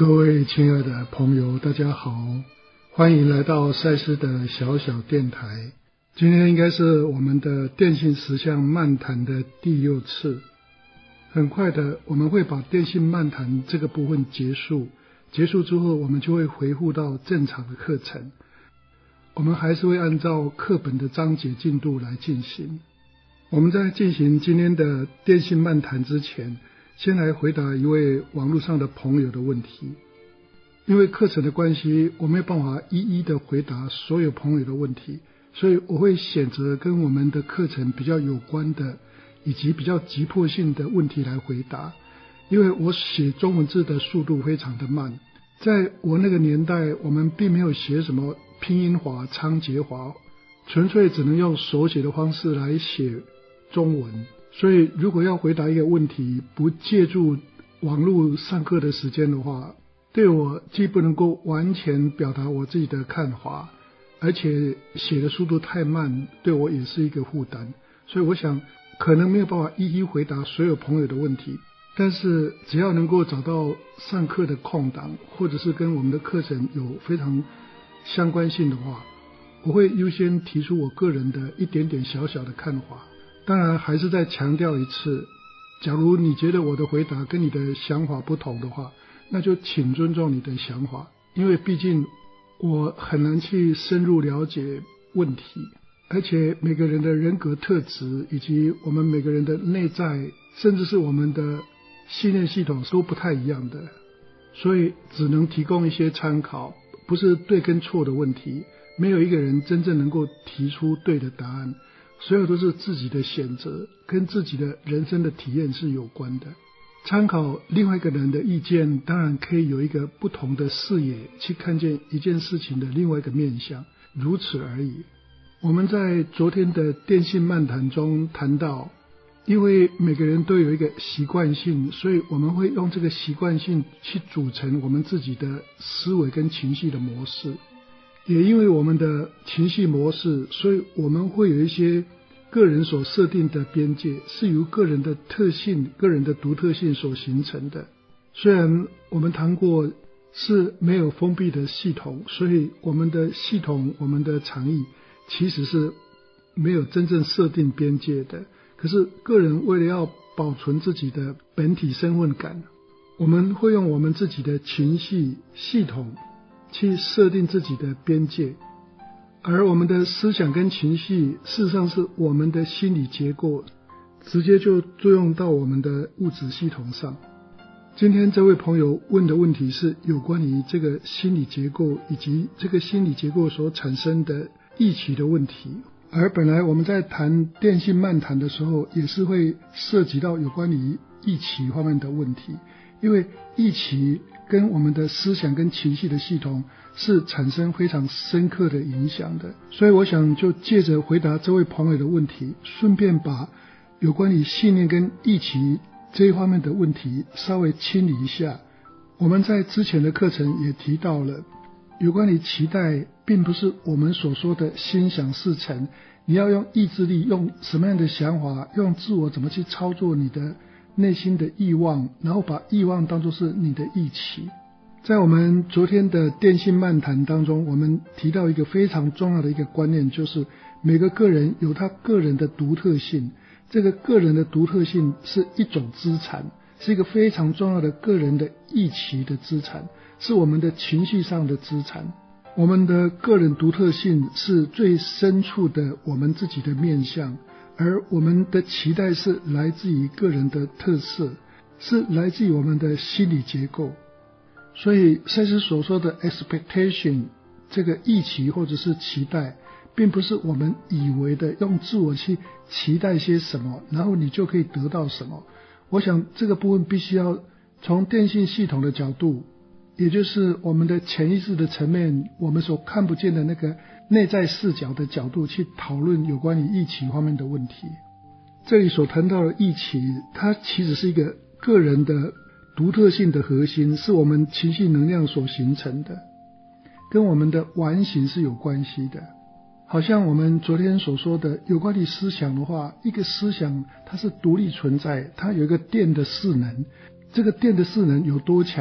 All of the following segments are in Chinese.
各位亲爱的朋友，大家好，欢迎来到赛斯的小小电台。今天应该是我们的电信实相漫谈的第6次。很快的，我们会把电信漫谈这个部分结束之后，我们就会回复到正常的课程。我们还是会按照课本的章节进度来进行。我们在进行今天的电信漫谈之前，先来回答一位网络上的朋友的问题。因为课程的关系，我没有办法一一的回答所有朋友的问题，所以我会选择跟我们的课程比较有关的以及比较急迫性的问题来回答。因为我写中文字的速度非常的慢，在我那个年代，我们并没有写什么拼音法、仓颉法，纯粹只能用手写的方式来写中文。所以如果要回答一个问题，不借助网络上课的时间的话，对我既不能够完全表达我自己的看法，而且写的速度太慢，对我也是一个负担。所以我想可能没有办法一一回答所有朋友的问题，但是只要能够找到上课的空档，或者是跟我们的课程有非常相关性的话，我会优先提出我个人的一点点小小的看法。当然还是再强调一次，假如你觉得我的回答跟你的想法不同的话，那就请尊重你的想法，因为毕竟我很难去深入了解问题，而且每个人的人格特质以及我们每个人的内在，甚至是我们的信念系统都不太一样的，所以只能提供一些参考，不是对跟错的问题，没有一个人真正能够提出对的答案，所有都是自己的选择，跟自己的人生的体验是有关的。参考另外一个人的意见，当然可以有一个不同的视野，去看见一件事情的另外一个面向，如此而已。我们在昨天的电信漫谈中谈到，因为每个人都有一个习惯性，所以我们会用这个习惯性去组成我们自己的思维跟情绪的模式。也因为我们的情绪模式，所以我们会有一些个人所设定的边界，是由个人的特性、个人的独特性所形成的。虽然我们谈过是没有封闭的系统，所以我们的系统、我们的场域其实是没有真正设定边界的。可是个人为了要保存自己的本体身份感，我们会用我们自己的情绪系统去设定自己的边界。而我们的思想跟情绪事实上是我们的心理结构，直接就作用到我们的物质系统上。今天这位朋友问的问题是有关于这个心理结构以及这个心理结构所产生的忆起的问题。而本来我们在谈电信漫谈的时候，也是会涉及到有关于忆起方面的问题，因为忆起跟我们的思想跟情绪的系统是产生非常深刻的影响的。所以我想就借着回答这位朋友的问题，顺便把有关于信念跟忆起这一方面的问题稍微清理一下。我们在之前的课程也提到了，有关于期待并不是我们所说的心想事成，你要用意志力，用什么样的想法，用自我怎么去操作你的内心的欲望，然后把欲望当作是你的预期。在我们昨天的电信漫谈当中，我们提到一个非常重要的一个观念，就是每个个人有他个人的独特性，这个个人的独特性是一种资产，是一个非常重要的个人的预期的资产，是我们的情绪上的资产。我们的个人独特性是最深处的我们自己的面向，而我们的期待是来自于个人的特色，是来自于我们的心理结构。所以赛斯所说的 expectation 这个预期或者是期待，并不是我们以为的用自我去期待些什么，然后你就可以得到什么。我想这个部分必须要从电信系统的角度，也就是我们的潜意识的层面，我们所看不见的那个内在视角的角度去讨论有关于预期方面的问题。这里所谈到的预期，它其实是一个个人的独特性的核心，是我们情绪能量所形成的，跟我们的完形是有关系的。好像我们昨天所说的有关于思想的话，一个思想它是独立存在，它有一个电的势能，这个电的势能有多强，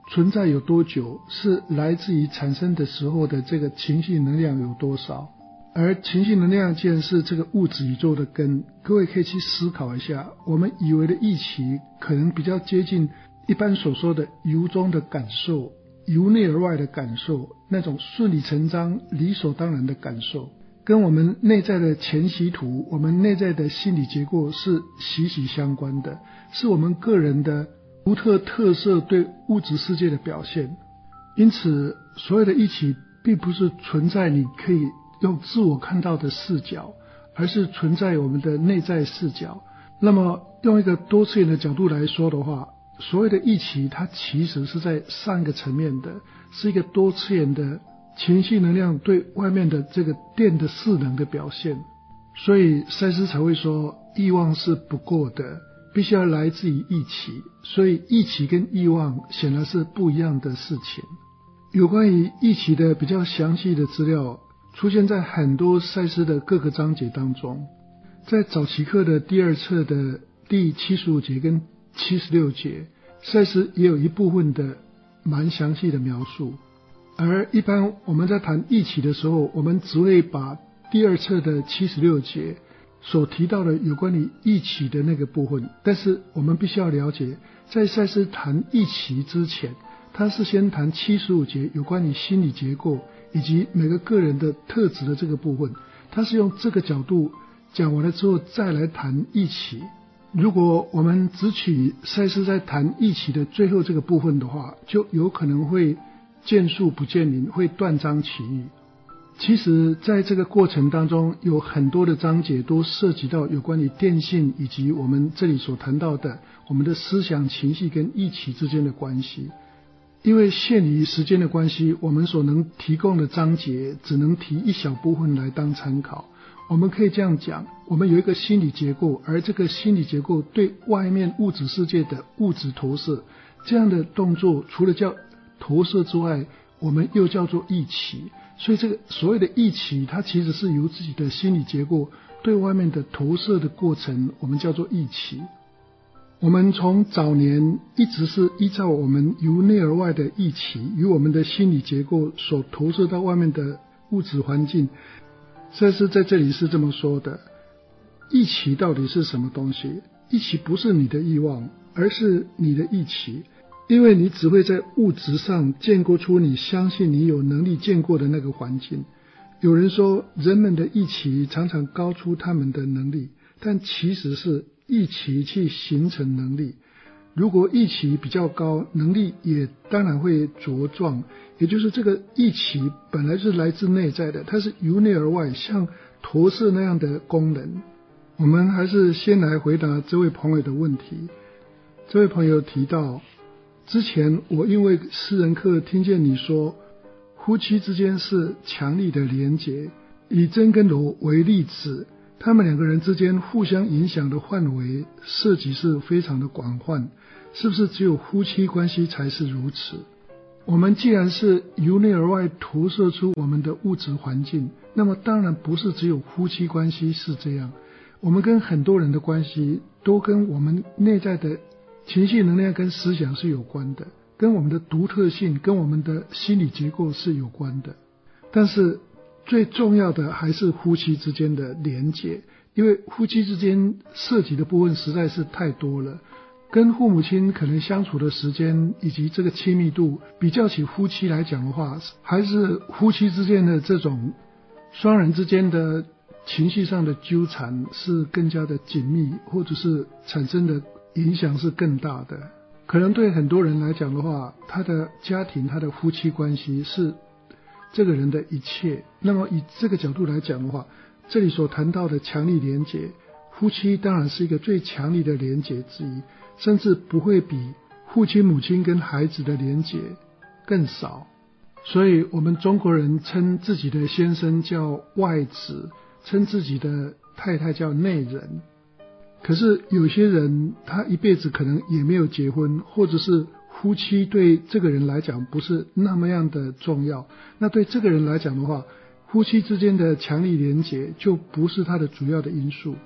存在有多久，是来自于产生的时候的这个情绪能量有多少。而情绪能量既然是这个物质宇宙的根，各位可以去思考一下，我们以为的义气可能比较接近一般所说的由衷的感受，由内而外的感受，那种顺理成章理所当然的感受，跟我们内在的前习图，我们内在的心理结构是息息相关的，是我们个人的独特特色对物质世界的表现。因此所有的义气并不是存在你可以用自我看到的视角，而是存在我们的内在视角。那么用一个多次元的角度来说的话，所谓的义气它其实是在上一个层面的，是一个多次元的情绪能量对外面的这个电的势能的表现。所以赛斯才会说欲望是不过的，必须要来自于义气。所以义气跟欲望显然是不一样的事情。有关于义气的比较详细的资料出现在很多赛斯的各个章节当中。在早期课的第二册的第75节跟76节，赛斯也有一部分的蛮详细的描述。而一般我们在谈义气的时候，我们只会把第二册的76节所提到的有关于义气的那个部分。但是我们必须要了解，在赛斯谈义气之前，他是先谈75节有关于心理结构以及每个个人的特质的这个部分，他是用这个角度讲完了之后再来谈义气。如果我们只取赛斯在谈义气的最后这个部分的话，就有可能会见树不见林，会断章取义。其实在这个过程当中，有很多的章节都涉及到有关于电信以及我们这里所谈到的我们的思想情绪跟义气之间的关系。因为限于时间的关系，我们所能提供的章节只能提一小部分来当参考。我们可以这样讲，我们有一个心理结构，而这个心理结构对外面物质世界的物质投射，这样的动作除了叫投射之外，我们又叫做义气。所以这个所谓的义气，它其实是由自己的心理结构对外面的投射的过程，我们叫做义气。我们从早年一直是依照我们由内而外的义气与我们的心理结构所投射到外面的物质环境。赛斯在这里是这么说的，义气到底是什么东西？义气不是你的欲望，而是你的义气。因为你只会在物质上建构出你相信你有能力建构的那个环境。有人说人们的义气常常高出他们的能力，但其实是义气去形成能力。如果义气比较高，能力也当然会茁壮。也就是这个义气本来是来自内在的，它是由内而外，像投射那样的功能。我们还是先来回答这位朋友的问题。这位朋友提到，之前我因为私人课听见你说夫妻之间是强力的连结，以真跟罗为例子，他们两个人之间互相影响的范围涉及是非常的广泛，是不是只有夫妻关系才是如此？我们既然是由内而外投射出我们的物质环境，那么当然不是只有夫妻关系是这样，我们跟很多人的关系都跟我们内在的情绪能量跟思想是有关的，跟我们的独特性跟我们的心理结构是有关的。但是最重要的还是夫妻之间的连结，因为夫妻之间涉及的部分实在是太多了。跟父母亲可能相处的时间以及这个亲密度，比较起夫妻来讲的话，还是夫妻之间的这种双人之间的情绪上的纠缠是更加的紧密，或者是产生的影响是更大的。可能对很多人来讲的话，他的家庭他的夫妻关系是这个人的一切。那么以这个角度来讲的话，这里所谈到的强力连结，夫妻当然是一个最强力的连结之一，甚至不会比父亲母亲跟孩子的连结更少。所以我们中国人称自己的先生叫外子，称自己的太太叫内人。可是有些人他一辈子可能也没有结婚，或者是夫妻对这个人来讲不是那么样的重要，那对这个人来讲的话，夫妻之间的强力连结就不是他的主要的因素。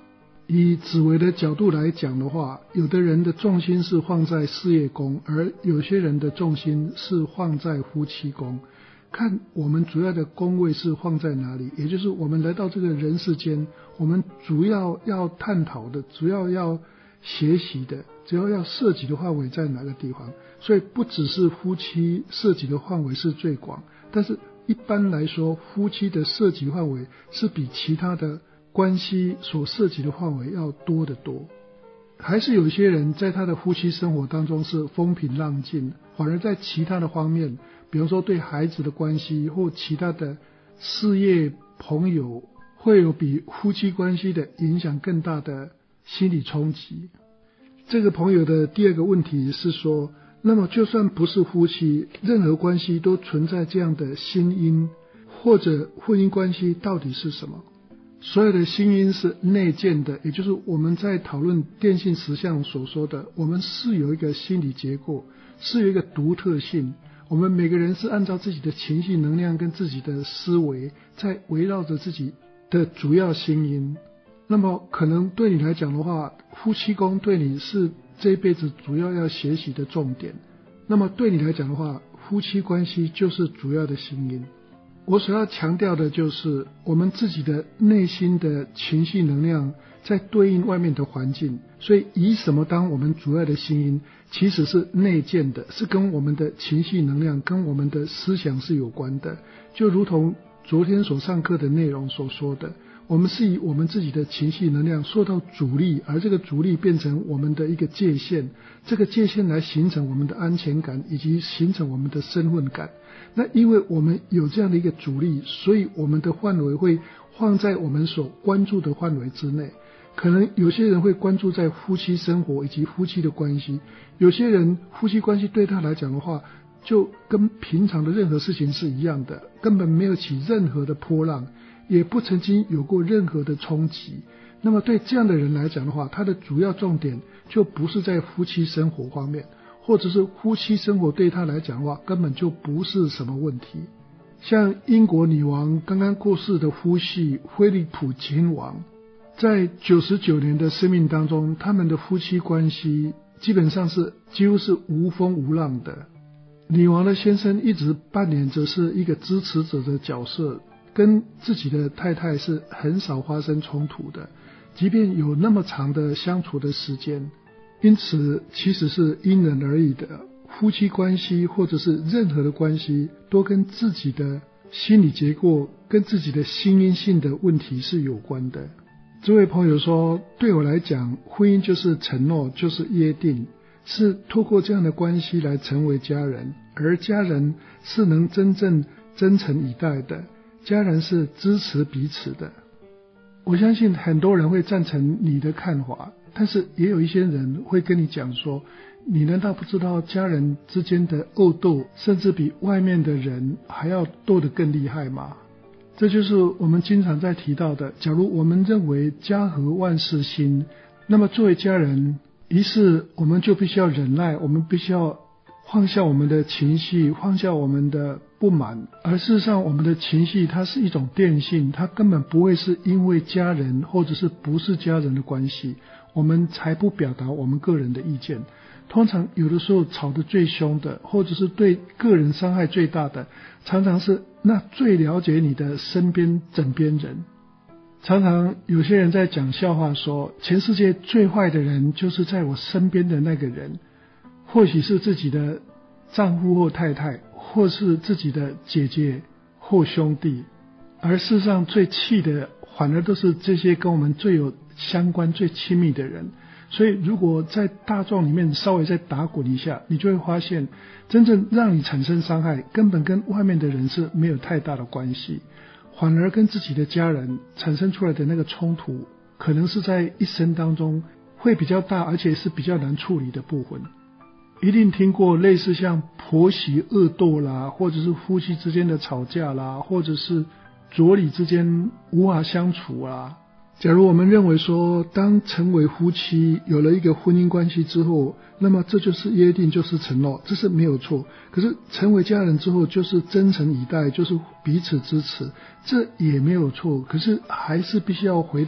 以紫微的角度来讲的话，有的人的重心是放在事业宫，而有些人的重心是放在夫妻宫。看我们主要的宫位是放在哪里，也就是我们来到这个人世间，我们主要要探讨的，主要要学习的，主要要涉及的范围在哪个地方。所以不只是夫妻涉及的范围是最广，但是一般来说，夫妻的涉及范围是比其他的关系所涉及的范围要多得多。还是有一些人在他的夫妻生活当中是风平浪静，反而在其他的方面，比如说对孩子的关系或其他的事业朋友，会有比夫妻关系的影响更大的心理冲击。这个朋友的第二个问题是说，那么就算不是夫妻，任何关系都存在这样的心因，或者婚姻关系到底是什么？所有的心因是内建的，也就是我们在讨论电信实相所说的，我们是有一个心理结构，是有一个独特性，我们每个人是按照自己的情绪能量跟自己的思维在围绕着自己的主要心因。那么可能对你来讲的话，夫妻宫对你是这一辈子主要要学习的重点，那么对你来讲的话，夫妻关系就是主要的心因。我所要强调的就是我们自己的内心的情绪能量在对应外面的环境，所以以什么当我们主要的心因，其实是内建的，是跟我们的情绪能量跟我们的思想是有关的。就如同昨天所上课的内容所说的，我们是以我们自己的情绪能量受到阻力，而这个阻力变成我们的一个界限，这个界限来形成我们的安全感以及形成我们的身份感。那因为我们有这样的一个阻力，所以我们的范围会放在我们所关注的范围之内。可能有些人会关注在夫妻生活以及夫妻的关系，有些人夫妻关系对他来讲的话，就跟平常的任何事情是一样的，根本没有起任何的波浪，也不曾经有过任何的冲击。那么对这样的人来讲的话，他的主要重点就不是在夫妻生活方面，或者是夫妻生活对他来讲的话根本就不是什么问题。像英国女王刚刚过世的夫婿菲利普亲王，在99年的生命当中，他们的夫妻关系基本上是几乎是无风无浪的。女王的先生一直扮演着是一个支持者的角色，跟自己的太太是很少发生冲突的，即便有那么长的相处的时间。因此其实是因人而异的，夫妻关系或者是任何的关系都跟自己的心理结构跟自己的心因性的问题是有关的。这位朋友说，对我来讲，婚姻就是承诺，就是约定，是透过这样的关系来成为家人，而家人是能真正真诚以待的，家人是支持彼此的。我相信很多人会赞成你的看法，但是也有一些人会跟你讲说，你难道不知道家人之间的恶斗甚至比外面的人还要斗得更厉害吗？这就是我们经常在提到的，假如我们认为家和万事兴，那么作为家人，于是我们就必须要忍耐，我们必须要放下我们的情绪，放下我们的不满。而事实上我们的情绪它是一种电性，它根本不会是因为家人或者是不是家人的关系我们才不表达我们个人的意见。通常有的时候吵得最凶的，或者是对个人伤害最大的，常常是那最了解你的身边枕边人。常常有些人在讲笑话说，全世界最坏的人就是在我身边的那个人，或许是自己的丈夫或太太，或是自己的姐姐或兄弟，而事实上最气的反而都是这些跟我们最有相关最亲密的人。所以如果在大众里面稍微再打滚一下，你就会发现真正让你产生伤害根本跟外面的人是没有太大的关系，反而跟自己的家人产生出来的那个冲突可能是在一生当中会比较大，而且是比较难处理的部分。一定听过类似像婆媳恶斗啦，或者是夫妻之间的吵架啦，或者是妯娌之间无法相处啦。假如我们认为说，当成为夫妻有了一个婚姻关系之后，那么这就是约定，就是承诺，这是没有错。可是成为家人之后就是真诚以待，就是彼此支持，这也没有错。可是还是必须要回到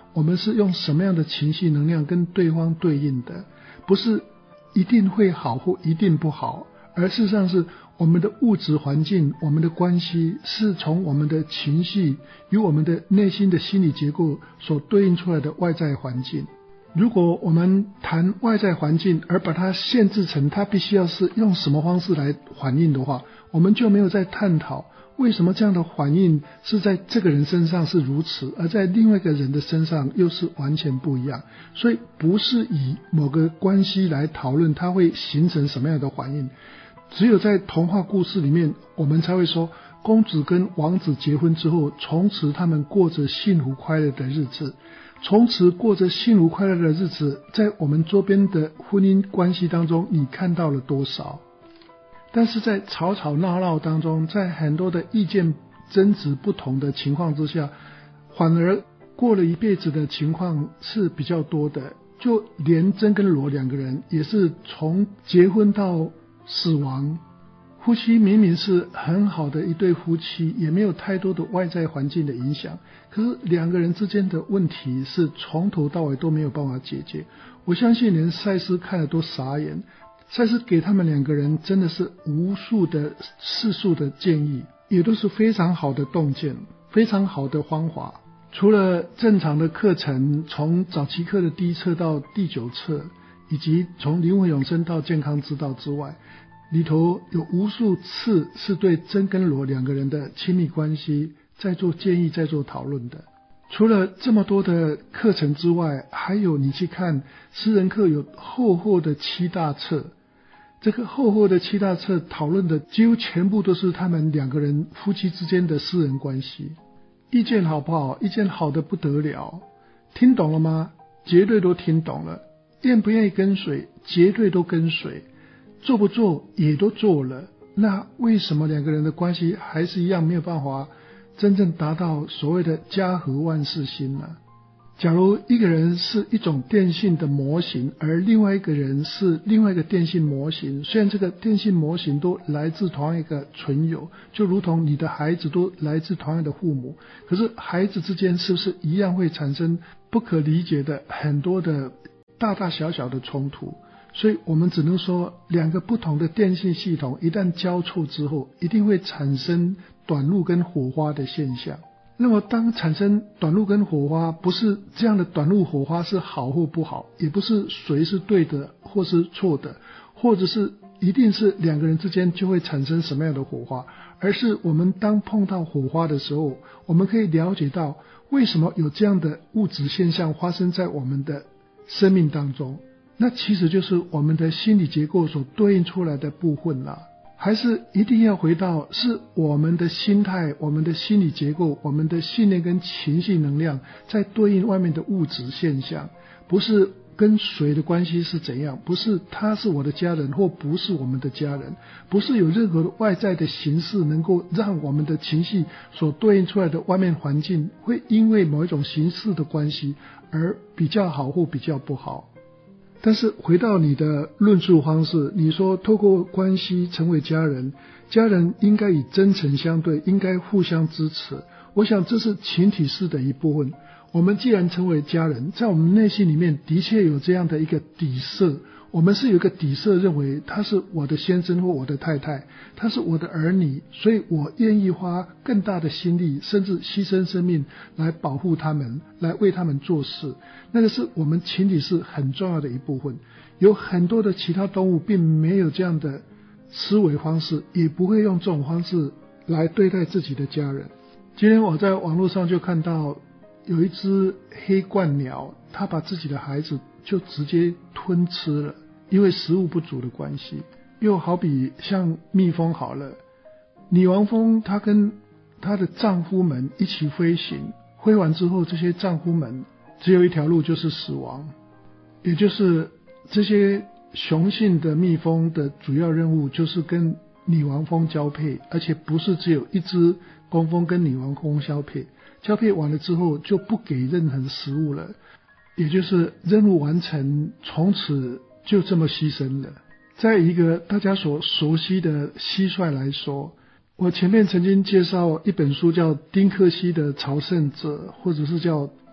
我们是用什么样的情绪能量跟对方对应的，不是一定会好或一定不好，而事实上是我们的物质环境，我们的关系是从我们的情绪与我们的内心的心理结构所对应出来的外在环境。如果我们谈外在环境而把它限制成它必须要是用什么方式来反应的话，我们就没有在探讨为什么这样的反应是在这个人身上是如此，而在另外一个人的身上又是完全不一样。所以不是以某个关系来讨论它会形成什么样的反应，只有在童话故事里面我们才会说公主跟王子结婚之后，从此他们过着幸福快乐的日子。从此过着幸福快乐的日子，在我们周边的婚姻关系当中你看到了多少？但是在吵吵闹闹当中，在很多的意见争执不同的情况之下，反而过了一辈子的情况是比较多的。就连珍跟罗两个人也是从结婚到死亡，夫妻明明是很好的一对夫妻，也没有太多的外在环境的影响，可是两个人之间的问题是从头到尾都没有办法解决。我相信连赛斯看了都傻眼，赛斯给他们两个人真的是无数的世俗的建议，也都是非常好的洞见，非常好的方法。除了正常的课程，从早期课的第一册到第9册，以及从灵魂永生到健康之道之外，里头有无数次是对珍跟罗两个人的亲密关系在做建议，在做讨论的。除了这么多的课程之外，还有你去看私人课有厚厚的7大册，这个厚厚的7大册讨论的几乎全部都是他们两个人夫妻之间的私人关系。意见好不好？意见好的不得了。听懂了吗？绝对都听懂了。愿不愿意跟随？绝对都跟随。做不做也都做了，那为什么两个人的关系还是一样没有办法真正达到所谓的家和万事兴呢？假如一个人是一种电信的模型，而另外一个人是另外一个电信模型，虽然这个电信模型都来自同样一个存有，就如同你的孩子都来自同样的父母，可是孩子之间是不是一样会产生不可理解的很多的大大小小的冲突？所以我们只能说，两个不同的电信系统一旦交错之后，一定会产生短路跟火花的现象。那么当产生短路跟火花，不是这样的短路火花是好或不好，也不是谁是对的或是错的，或者是一定是两个人之间就会产生什么样的火花，而是我们当碰到火花的时候，我们可以了解到为什么有这样的物质现象发生在我们的生命当中。那其实就是我们的心理结构所对应出来的部分啦。还是一定要回到是我们的心态，我们的心理结构，我们的信念跟情绪能量在对应外面的物质现象，不是跟谁的关系是怎样，不是他是我的家人或不是我们的家人，不是有任何的外在的形式能够让我们的情绪所对应出来的外面环境会因为某一种形式的关系而比较好或比较不好。但是回到你的论述方式，你说透过关系成为家人，家人应该以真诚相对，应该互相支持。我想这是群体式的一部分。我们既然成为家人，在我们内心里面的确有这样的一个底色，我们是有一个底色，认为他是我的先生或我的太太，他是我的儿女，所以我愿意花更大的心力，甚至牺牲生命来保护他们，来为他们做事。那个是我们群体是很重要的一部分。有很多的其他动物并没有这样的思维方式，也不会用这种方式来对待自己的家人。今天我在网络上就看到有一只黑冠鸟，它把自己的孩子就直接吞吃了，因为食物不足的关系。又好比像蜜蜂好了，女王蜂她跟她的丈夫们一起飞行，飞完之后这些丈夫们只有一条路，就是死亡。也就是这些雄性的蜜蜂的主要任务就是跟女王蜂交配，而且不是只有一只工蜂跟女王蜂交配，交配完了之后就不给任何食物了，也就是任务完成，从此就这么牺牲了。在一个大家所熟悉的蟋蟀来说，我前面曾经介绍一本书叫丁克西的朝圣者，或者是叫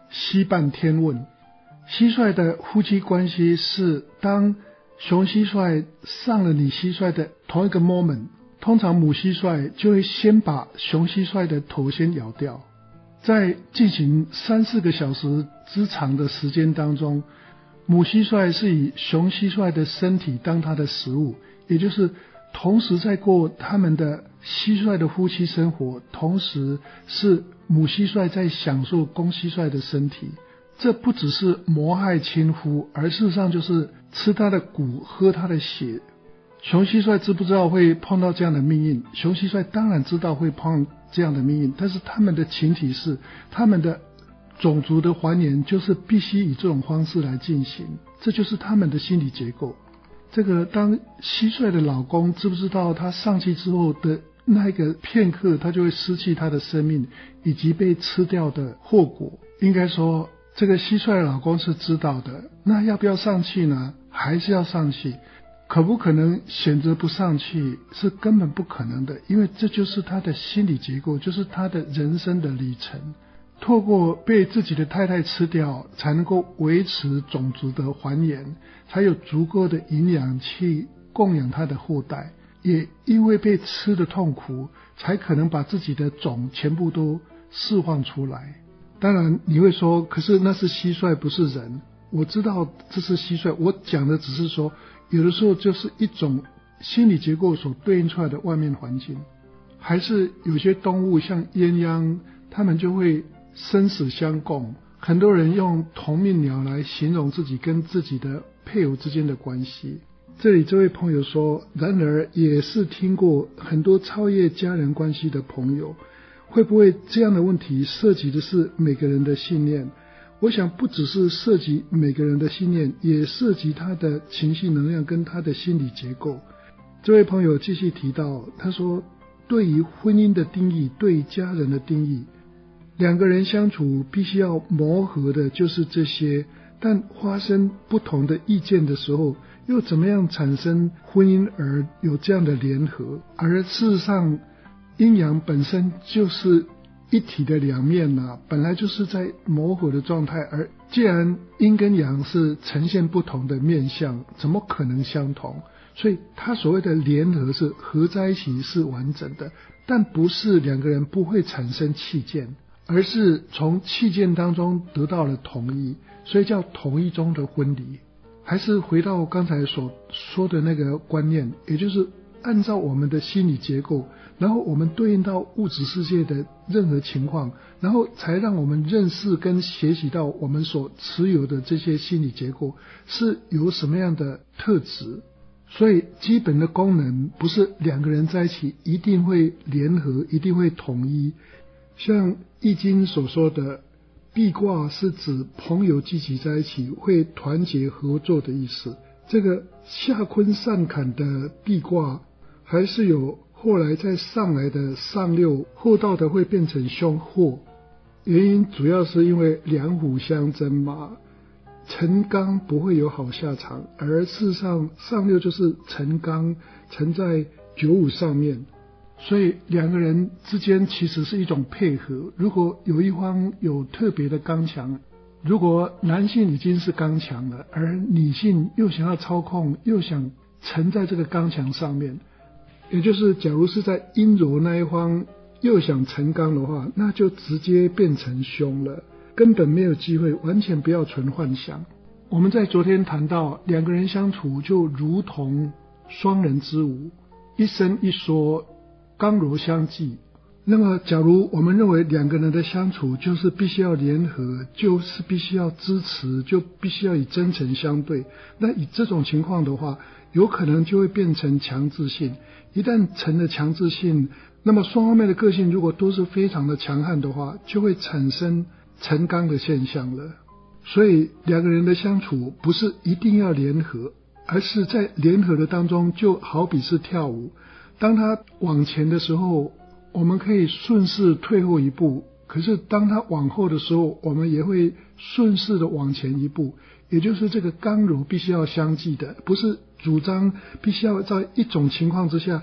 西半天问。蟋蟀的夫妻关系是，当雄蟋蟀上了你蟋蟀的同一个 moment， 通常母蟋蟀就会先把雄蟋蟀的头先咬掉。在进行3-4个小时之长的时间当中，母蟋蟀是以雄蟋蟀的身体当它的食物，也就是同时在过他们的蟋蟀的夫妻生活，同时是母蟋蟀在享受公蟋蟀的身体。这不只是谋害亲夫，而事实上就是吃他的骨，喝他的血。雄蟋蟀知不知道会碰到这样的命运？雄蟋蟀当然知道会碰这样的命运，但是他们的情体是，他们的种族的繁衍就是必须以这种方式来进行，这就是他们的心理结构。这个当蟋蟀的老公知不知道他上去之后的那一个片刻，他就会失去他的生命以及被吃掉的后果？应该说这个蟋蟀的老公是知道的，那要不要上去呢？还是要上去？可不可能选择不上去？是根本不可能的，因为这就是他的心理结构，就是他的人生的旅程。透过被自己的太太吃掉，才能够维持种族的繁衍，才有足够的营养去供养他的后代。也因为被吃的痛苦，才可能把自己的种全部都释放出来。当然你会说，可是那是蟋蟀不是人。我知道这是蟋蟀，我讲的只是说有的时候就是一种心理结构所对应出来的外面环境。还是有些动物像鸳鸯，它们就会生死相共。很多人用同命鸟来形容自己跟自己的配偶之间的关系。这里这位朋友说，然而也是听过很多超越家人关系的朋友，会不会这样的问题涉及的是每个人的信念？我想不只是涉及每个人的信念，也涉及他的情绪能量跟他的心理结构。这位朋友继续提到，他说对于婚姻的定义，对于家人的定义，两个人相处必须要磨合的就是这些，但发生不同的意见的时候，又怎么样产生婚姻而有这样的联合？而事实上阴阳本身就是一体的两面啊，本来就是在磨合的状态，而既然阴跟阳是呈现不同的面相，怎么可能相同？所以他所谓的联合是合在一起是完整的，但不是两个人不会产生气见，而是从气见当中得到了同意，所以叫同意中的分离。还是回到刚才所说的那个观念，也就是按照我们的心理结构，然后我们对应到物质世界的任何情况，然后才让我们认识跟学习到我们所持有的这些心理结构是有什么样的特质。所以基本的功能不是两个人在一起一定会联合，一定会统一。像易经所说的毕卦是指朋友聚集在一起会团结合作的意思。这个下坤上坎的毕卦还是有后来再上来的上六，后到的会变成凶祸，原因主要是因为两虎相争嘛，沉刚不会有好下场，而事实上上六就是沉刚，沉在九五上面，所以两个人之间其实是一种配合。如果有一方有特别的刚强，如果男性已经是刚强了，而女性又想要操控，又想沉在这个刚强上面，也就是假如是在阴柔那一方又想沉刚的话，那就直接变成凶了，根本没有机会，完全不要存幻想。我们在昨天谈到两个人相处就如同双人之舞，一生一说，刚柔相济。那么假如我们认为两个人的相处就是必须要联合，就是必须要支持，就必须要以真诚相对，那以这种情况的话，有可能就会变成强制性。一旦成了强制性，那么双方面的个性如果都是非常的强悍的话，就会产生沉刚的现象了。所以两个人的相处不是一定要联合，而是在联合的当中，就好比是跳舞，当他往前的时候，我们可以顺势退后一步，可是当他往后的时候，我们也会顺势的往前一步。也就是这个刚柔必须要相济的，不是主张必须要在一种情况之下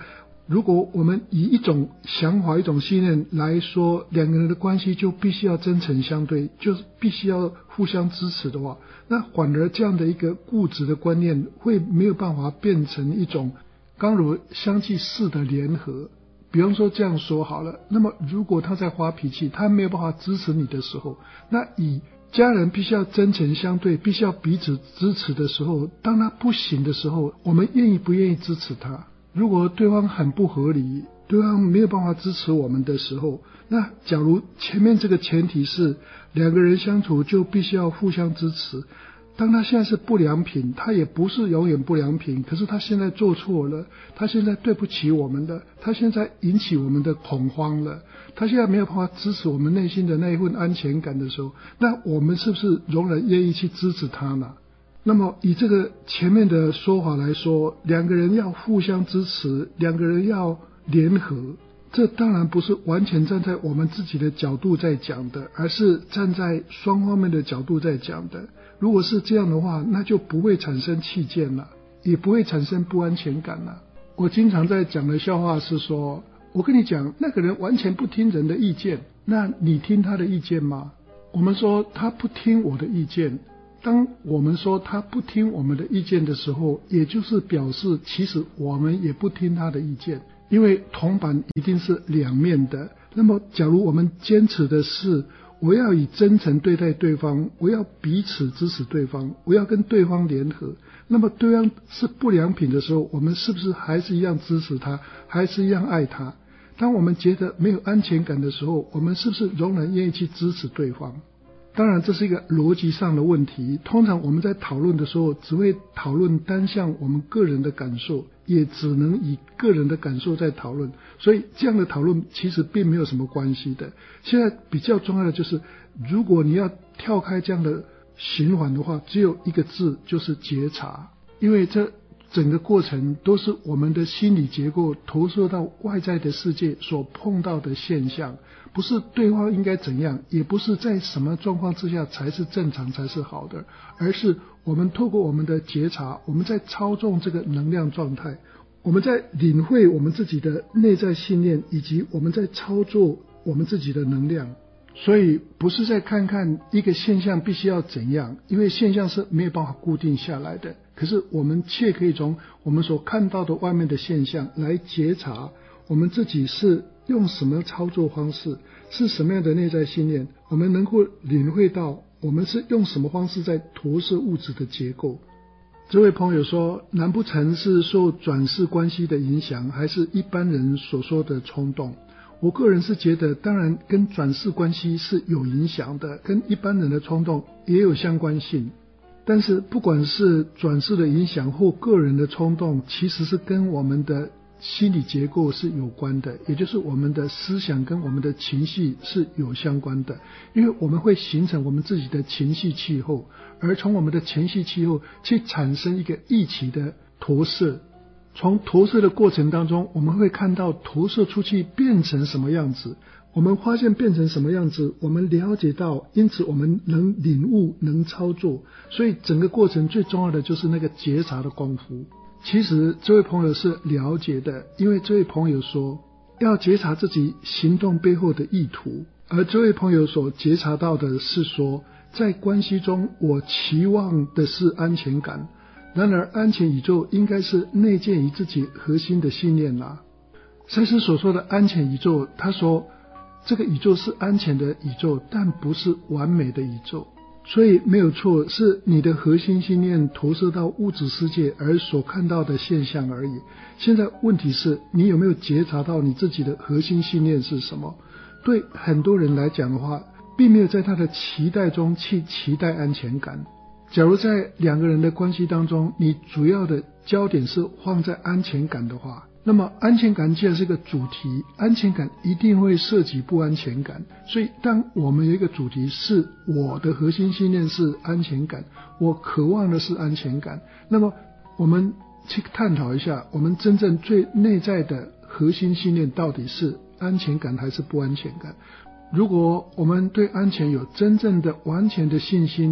如果我们以一种想法一种信念来说，两个人的关系就必须要真诚相对，就是必须要互相支持的话，那反而这样的一个固执的观念会没有办法变成一种刚柔相济式的联合。比方说这样说好了，那么如果他在发脾气，他没有办法支持你的时候，那以家人必须要真诚相对，必须要彼此支持的时候，当他不行的时候，我们愿意不愿意支持他？如果对方很不合理，对方没有办法支持我们的时候，那假如前面这个前提是两个人相处就必须要互相支持，当他现在是不良品，他也不是永远不良品，可是他现在做错了，他现在对不起我们了，他现在引起我们的恐慌了，他现在没有办法支持我们内心的那一份安全感的时候，那我们是不是仍然愿意去支持他呢？那么以这个前面的说法来说，两个人要互相支持，两个人要联合，这当然不是完全站在我们自己的角度在讲的，而是站在双方面的角度在讲的。如果是这样的话，那就不会产生弃剑了，也不会产生不安全感了。我经常在讲的笑话是说，我跟你讲，那个人完全不听人的意见，那你听他的意见吗？我们说他不听我的意见，当我们说他不听我们的意见的时候，也就是表示其实我们也不听他的意见，因为铜板一定是两面的。那么假如我们坚持的是我要以真诚对待对方，我要彼此支持对方，我要跟对方联合，那么对方是不良品的时候，我们是不是还是一样支持他，还是一样爱他？当我们觉得没有安全感的时候，我们是不是仍然愿意去支持对方？当然这是一个逻辑上的问题，通常我们在讨论的时候只会讨论单向我们个人的感受，也只能以个人的感受在讨论，所以这样的讨论其实并没有什么关系的。现在比较重要的就是，如果你要跳开这样的循环的话，只有一个字，就是觉察。因为这整个过程都是我们的心理结构投射到外在的世界所碰到的现象，不是对方应该怎样，也不是在什么状况之下才是正常才是好的，而是我们透过我们的觉察，我们在操纵这个能量状态，我们在领会我们自己的内在信念，以及我们在操作我们自己的能量。所以不是在看看一个现象必须要怎样，因为现象是没有办法固定下来的，可是我们却可以从我们所看到的外面的现象来觉察我们自己是用什么操作方式，是什么样的内在信念，我们能够领会到我们是用什么方式在投射物质的结构。这位朋友说，难不成是受转世关系的影响，还是一般人所说的冲动？我个人是觉得，当然跟转世关系是有影响的，跟一般人的冲动也有相关性。但是不管是转世的影响或个人的冲动，其实是跟我们的心理结构是有关的，也就是我们的思想跟我们的情绪是有相关的。因为我们会形成我们自己的情绪气候，而从我们的情绪气候去产生一个预期的投射。从投射的过程当中，我们会看到投射出去变成什么样子，我们发现变成什么样子，我们了解到，因此我们能领悟，能操作。所以整个过程最重要的就是那个觉察的功夫。其实这位朋友是了解的，因为这位朋友说要觉察自己行动背后的意图，而这位朋友所觉察到的是说，在关系中我期望的是安全感，然而安全宇宙应该是内建于自己核心的信念啦。赛斯所说的安全宇宙，他说这个宇宙是安全的宇宙，但不是完美的宇宙。所以没有错，是你的核心信念投射到物质世界而所看到的现象而已。现在问题是，你有没有觉察到你自己的核心信念是什么？对很多人来讲的话，并没有在他的期待中去期待安全感。假如在两个人的关系当中，你主要的焦点是放在安全感的话，那么安全感既然是个主题，安全感一定会涉及不安全感。所以当我们有一个主题是我的核心信念是安全感，我渴望的是安全感，那么我们去探讨一下，我们真正最内在的核心信念到底是安全感还是不安全感。如果我们对安全有真正的完全的信心，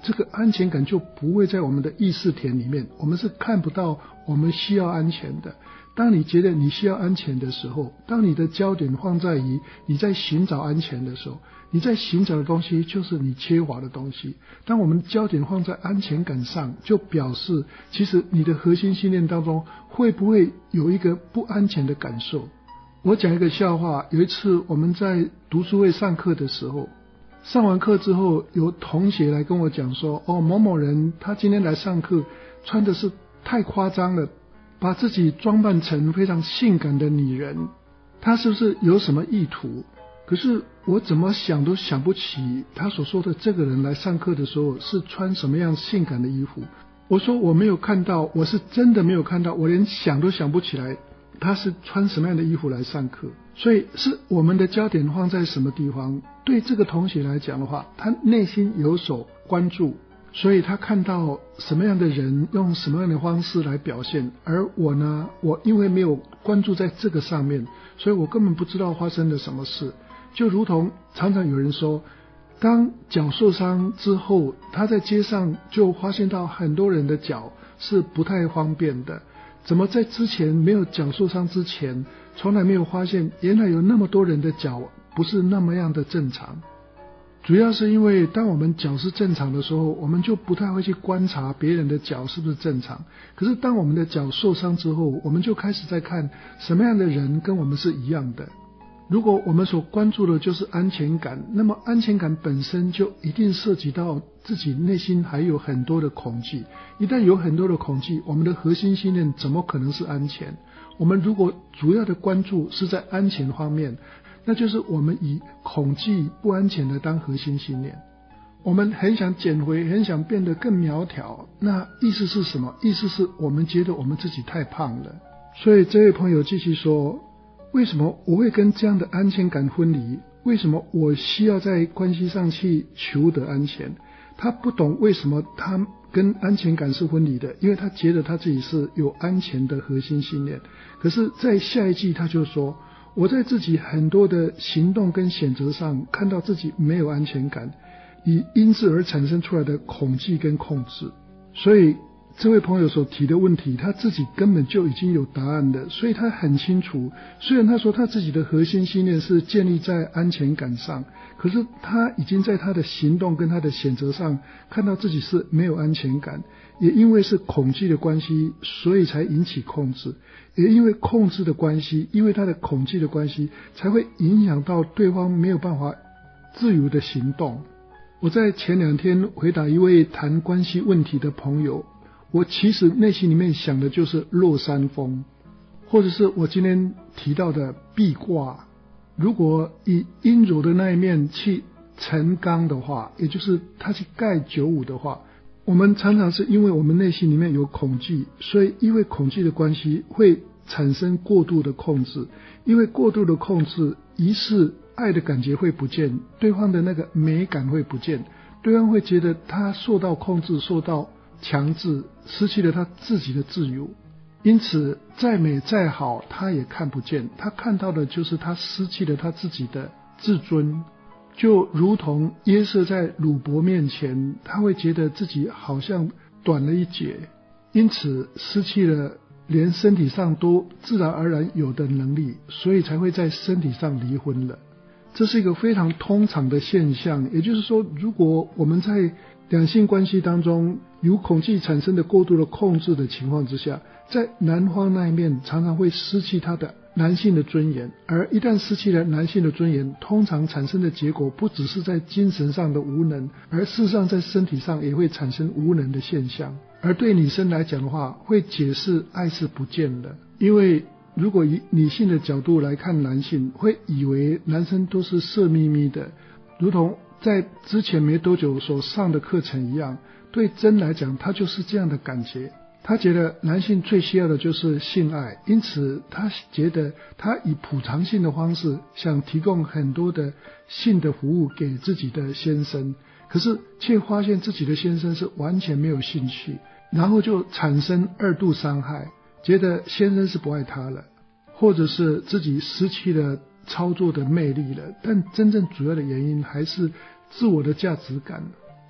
这个安全感就不会在我们的意识田里面，我们是看不到我们需要安全的。当你觉得你需要安全的时候，当你的焦点放在于你在寻找安全的时候，你在寻找的东西就是你缺乏的东西。当我们焦点放在安全感上，就表示其实你的核心信念当中会不会有一个不安全的感受。我讲一个笑话，有一次我们在读书会上课的时候，上完课之后，有同学来跟我讲说，某某人他今天来上课穿的是太夸张了，把自己装扮成非常性感的女人，他是不是有什么意图？可是我怎么想都想不起他所说的这个人来上课的时候是穿什么样性感的衣服。我说我没有看到，我是真的没有看到，我连想都想不起来他是穿什么样的衣服来上课。所以是我们的焦点放在什么地方。对这个同学来讲的话，他内心有所关注，所以他看到什么样的人用什么样的方式来表现。而我呢，我因为没有关注在这个上面，所以我根本不知道发生了什么事。就如同常常有人说，当脚受伤之后，他在街上就发现到很多人的脚是不太方便的，怎么在之前没有脚受伤之前从来没有发现原来有那么多人的脚不是那么样的正常。主要是因为当我们脚是正常的时候，我们就不太会去观察别人的脚是不是正常。可是当我们的脚受伤之后，我们就开始在看什么样的人跟我们是一样的。如果我们所关注的就是安全感，那么安全感本身就一定涉及到自己内心还有很多的恐惧。一旦有很多的恐惧，我们的核心信念怎么可能是安全？我们如果主要的关注是在安全方面，那就是我们以恐惧不安全的当核心信念。我们很想减肥，很想变得更苗条，那意思是什么？意思是我们觉得我们自己太胖了。所以这位朋友继续说，为什么我会跟这样的安全感分离？为什么我需要在关系上去求得安全？他不懂为什么他跟安全感是分离的，因为他觉得他自己是有安全的核心信念。可是在下一句他就说，我在自己很多的行动跟选择上看到自己没有安全感，以因此而产生出来的恐惧跟控制。所以这位朋友所提的问题，他自己根本就已经有答案了，所以他很清楚。虽然他说他自己的核心信念是建立在安全感上，可是他已经在他的行动跟他的选择上看到自己是没有安全感，也因为是恐惧的关系，所以才引起控制，也因为控制的关系，因为他的恐惧的关系，才会影响到对方没有办法自由的行动。我在前2天回答一位谈关系问题的朋友，我其实内心里面想的就是落山风，或者是我今天提到的壁挂。如果以阴柔的那一面去承刚的话，也就是他去盖95的话，我们常常是因为我们内心里面有恐惧，所以因为恐惧的关系会产生过度的控制，因为过度的控制，于是爱的感觉会不见，对方的那个美感会不见，对方会觉得他受到控制，受到强制，失去了他自己的自由。因此再美再好他也看不见，他看到的就是他失去了他自己的自尊。就如同约瑟在鲁伯面前，他会觉得自己好像短了一截，因此失去了连身体上都自然而然有的能力，所以才会在身体上离婚了。这是一个非常通常的现象。也就是说，如果我们在两性关系当中有恐惧产生的过度的控制的情况之下，在男方那一面常常会失去他的男性的尊严，而一旦失去了男性的尊严，通常产生的结果不只是在精神上的无能，而事实上在身体上也会产生无能的现象。而对女生来讲的话，会解释爱是不见的，因为如果以女性的角度来看男性，会以为男生都是色眯眯的，如同在之前没多久所上的课程一样。对真来讲，他就是这样的感觉，他觉得男性最需要的就是性爱，因此他觉得他以补偿性的方式想提供很多的性的服务给自己的先生，可是却发现自己的先生是完全没有兴趣，然后就产生2度伤害，觉得先生是不爱他了，或者是自己失去了操作的魅力了。但真正主要的原因还是自我的价值感。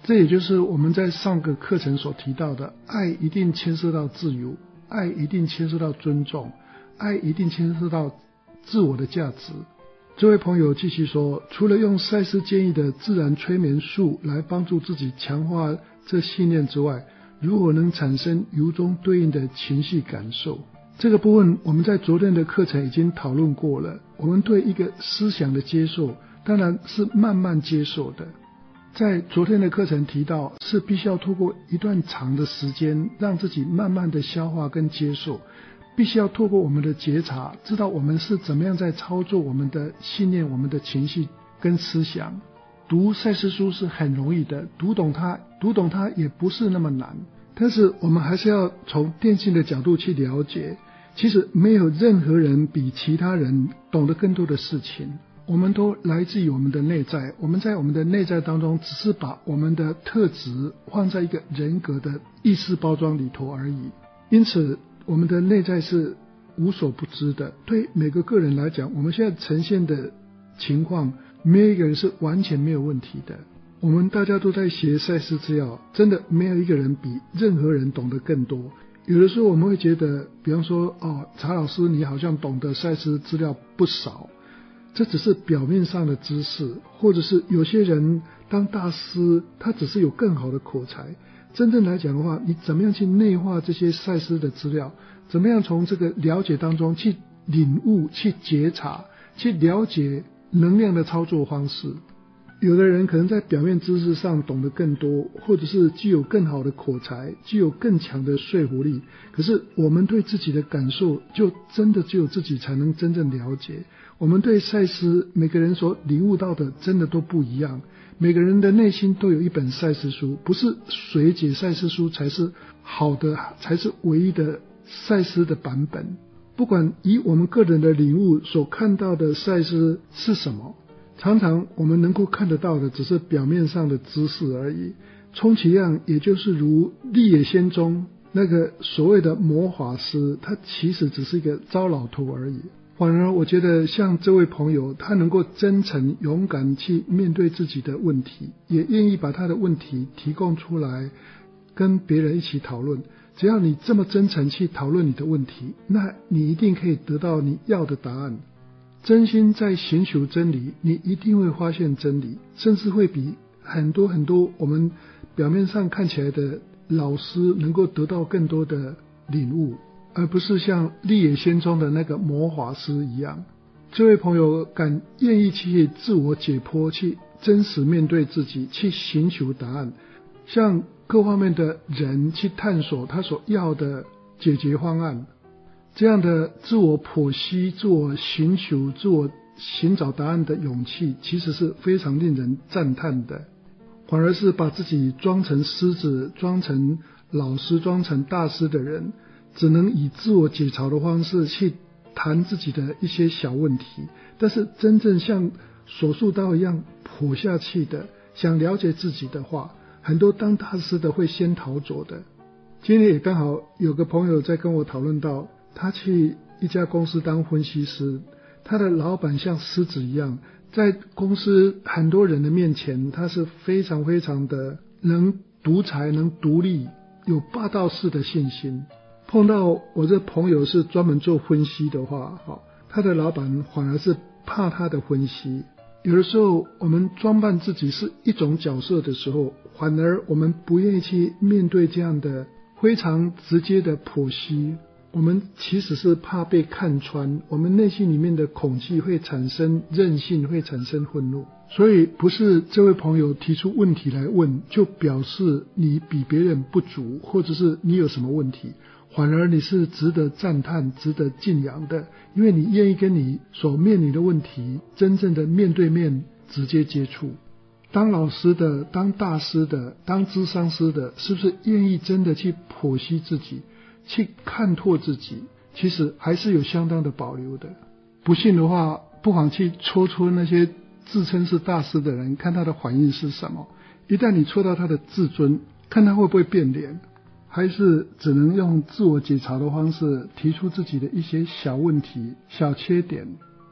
这也就是我们在上个课程所提到的，爱一定牵涉到自由，爱一定牵涉到尊重，爱一定牵涉到自我的价值。这位朋友继续说，除了用赛斯建议的自然催眠术来帮助自己强化这信念之外，如何能产生由衷对应的情绪感受？这个部分我们在昨天的课程已经讨论过了。我们对一个思想的接受当然是慢慢接受的，在昨天的课程提到，是必须要透过一段长的时间让自己慢慢的消化跟接受，必须要透过我们的觉察，知道我们是怎么样在操作我们的信念、我们的情绪跟思想。读赛斯书是很容易的，读懂它也不是那么难，但是我们还是要从电信的角度去了解，其实没有任何人比其他人懂得更多的事情，我们都来自于我们的内在，我们在我们的内在当中只是把我们的特质放在一个人格的意识包装里头而已，因此我们的内在是无所不知的。对每个个人来讲，我们现在呈现的情况，没有一个人是完全没有问题的。我们大家都在学赛斯资料，真的没有一个人比任何人懂得更多。有的时候我们会觉得，比方说查老师你好像懂得赛斯资料不少，这只是表面上的知识，或者是有些人当大师他只是有更好的口才。真正来讲的话，你怎么样去内化这些赛斯的资料，怎么样从这个了解当中去领悟、去觉察、去了解能量的操作方式。有的人可能在表面知识上懂得更多，或者是具有更好的口才，具有更强的说服力，可是我们对自己的感受就真的只有自己才能真正了解。我们对赛斯每个人所领悟到的真的都不一样，每个人的内心都有一本赛斯书，不是谁解赛斯书才是好的，才是唯一的赛斯的版本。不管以我们个人的领悟所看到的赛斯是什么，常常我们能够看得到的只是表面上的知识而已，充其量也就是如立野仙踪那个所谓的魔法师，他其实只是一个糟老头而已。反而我觉得像这位朋友，他能够真诚勇敢去面对自己的问题，也愿意把他的问题提供出来跟别人一起讨论。只要你这么真诚去讨论你的问题，那你一定可以得到你要的答案。真心在寻求真理，你一定会发现真理，甚至会比很多我们表面上看起来的老师能够得到更多的领悟，而不是像立野仙踪的那个魔法师一样。这位朋友愿意去自我解剖，去真实面对自己，去寻求答案，向各方面的人去探索他所要的解决方案。这样的自我剖析、自我寻求、自我寻找答案的勇气，其实是非常令人赞叹的。反而是把自己装成狮子、装成老师、装成大师的人，只能以自我解嘲的方式去谈自己的一些小问题，但是真正像手术刀一样剖下去的，想了解自己的话，很多当大师的会先逃走的。今天也刚好有个朋友在跟我讨论到，他去一家公司当分析师，他的老板像狮子一样，在公司很多人的面前，他是非常的能独裁、能独立，有霸道式的信心。碰到我这朋友是专门做分析的话，他的老板反而是怕他的分析。有的时候我们装扮自己是一种角色的时候，反而我们不愿意去面对这样的非常直接的剖析，我们其实是怕被看穿，我们内心里面的恐惧会产生任性，会产生愤怒。所以不是这位朋友提出问题来问，就表示你比别人不足，或者是你有什么问题，反而你是值得赞叹、值得敬仰的，因为你愿意跟你所面临的问题真正的面对面直接接触。当老师的、当大师的、当咨商师的，是不是愿意真的去剖析自己，去看透自己？其实还是有相当的保留的。不信的话，不妨去戳那些自称是大师的人，看他的反应是什么。一旦你戳到他的自尊，看他会不会变脸，还是只能用自我解嘲的方式提出自己的一些小问题、小缺点。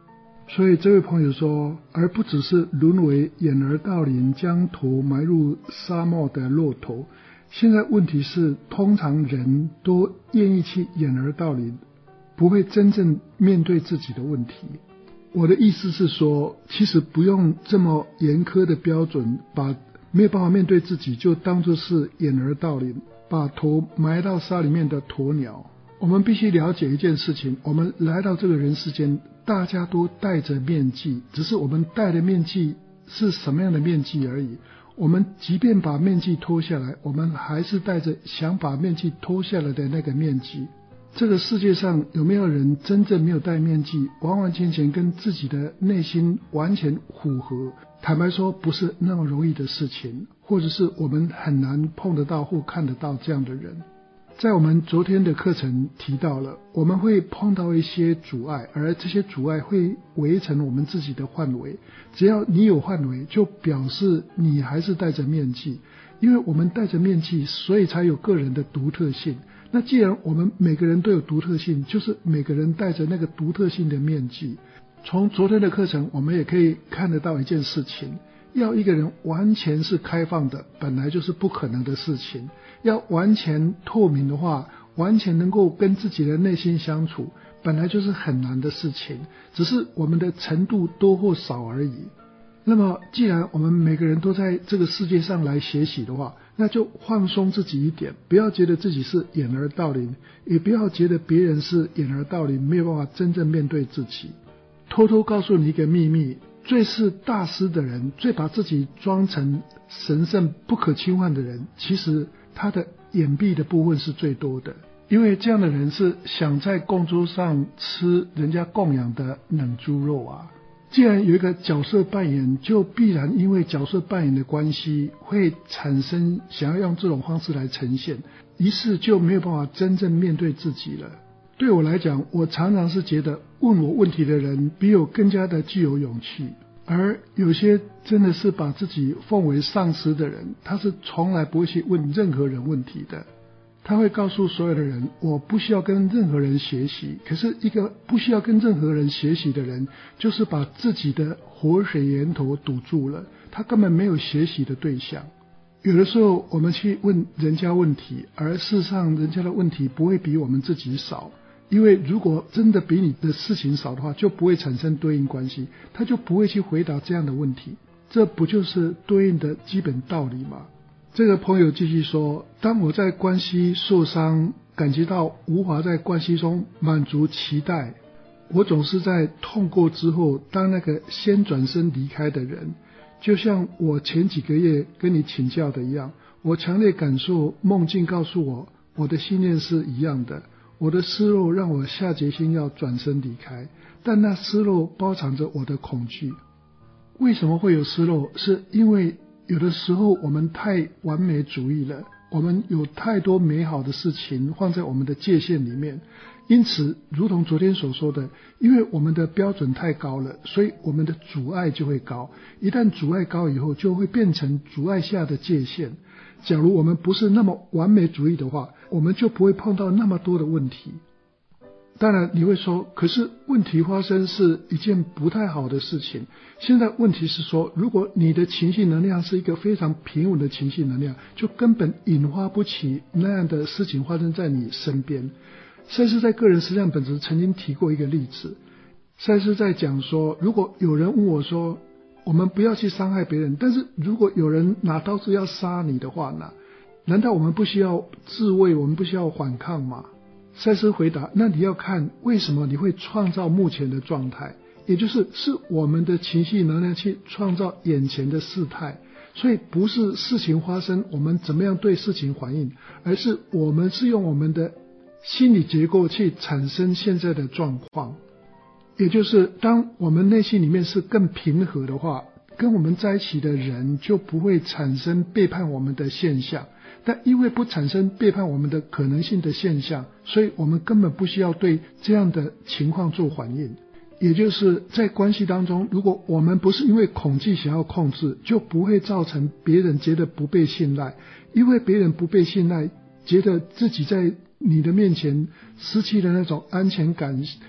所以这位朋友说，而不只是沦为掩耳盗铃将头埋入沙漠的骆驼，现在问题是通常人都愿意去掩耳盗铃，不会真正面对自己的问题。我的意思是说，其实不用这么严苛的标准，把没有办法面对自己就当作是掩耳盗铃，把头埋到沙里面的鸵鸟。我们必须了解一件事情，我们来到这个人世间，大家都戴着面具，只是我们戴的面具是什么样的面具而已。我们即便把面具脱下来，我们还是戴着想把面具脱下来的那个面具。这个世界上有没有人真正没有戴面具，完完全全跟自己的内心完全符合？坦白说，不是那么容易的事情，或者是我们很难碰得到或看得到这样的人。在我们昨天的课程提到了，我们会碰到一些阻碍，而这些阻碍会围成我们自己的范围。只要你有范围，就表示你还是戴着面具，因为我们戴着面具，所以才有个人的独特性。那既然我们每个人都有独特性，就是每个人戴着那个独特性的面具。从昨天的课程我们也可以看得到一件事情，要一个人完全是开放的，本来就是不可能的事情。要完全透明的话，完全能够跟自己的内心相处，本来就是很难的事情，只是我们的程度多或少而已。那么既然我们每个人都在这个世界上来学习的话，那就放松自己一点，不要觉得自己是掩耳盗铃，也不要觉得别人是掩耳盗铃，没有办法真正面对自己。偷偷告诉你一个秘密，最是大师的人，最把自己装成神圣不可侵犯的人，其实他的掩蔽的部分是最多的，因为这样的人是想在供桌上吃人家供养的冷猪肉啊。既然有一个角色扮演，就必然因为角色扮演的关系会产生想要用这种方式来呈现，于是就没有办法真正面对自己了。对我来讲，我常常是觉得问我问题的人比我更加的具有勇气，而有些真的是把自己奉为上师的人，他是从来不会去问任何人问题的。他会告诉所有的人，我不需要跟任何人学习。可是一个不需要跟任何人学习的人，就是把自己的活水源头堵住了，他根本没有学习的对象。有的时候我们去问人家问题，而事实上人家的问题不会比我们自己少，因为如果真的比你的事情少的话，就不会产生对应关系，他就不会去回答这样的问题。这不就是对应的基本道理吗？这个朋友继续说，当我在关系受伤，感觉到无法在关系中满足期待，我总是在痛过之后当那个先转身离开的人。就像我前几个月跟你请教的一样，我强烈感受梦境告诉我，我的信念是一样的。我的失落让我下决心要转身离开，但那失落包藏着我的恐惧。为什么会有失落？是因为有的时候我们太完美主义了，我们有太多美好的事情放在我们的界限里面，因此如同昨天所说的，因为我们的标准太高了，所以我们的阻碍就会高，一旦阻碍高以后，就会变成阻碍下的界限。假如我们不是那么完美主义的话，我们就不会碰到那么多的问题。当然你会说，可是问题发生是一件不太好的事情。现在问题是说，如果你的情绪能量是一个非常平稳的情绪能量，就根本引发不起那样的事情发生在你身边。赛斯在个人实相本质曾经提过一个例子，赛斯在讲说，如果有人问我说，我们不要去伤害别人，但是如果有人拿刀子要杀你的话呢，难道我们不需要自卫，我们不需要反抗吗？赛斯回答，那你要看为什么你会创造目前的状态，也就是我们的情绪能量去创造眼前的事态，所以不是事情发生我们怎么样对事情反应，而是我们是用我们的心理结构去产生现在的状况。也就是当我们内心里面是更平和的话，跟我们在一起的人就不会产生背叛我们的现象。但因为不产生背叛我们的可能性的现象，所以我们根本不需要对这样的情况做反应。也就是在关系当中，如果我们不是因为恐惧想要控制，就不会造成别人觉得不被信赖。因为别人不被信赖，觉得自己在你的面前失去了那种安全感，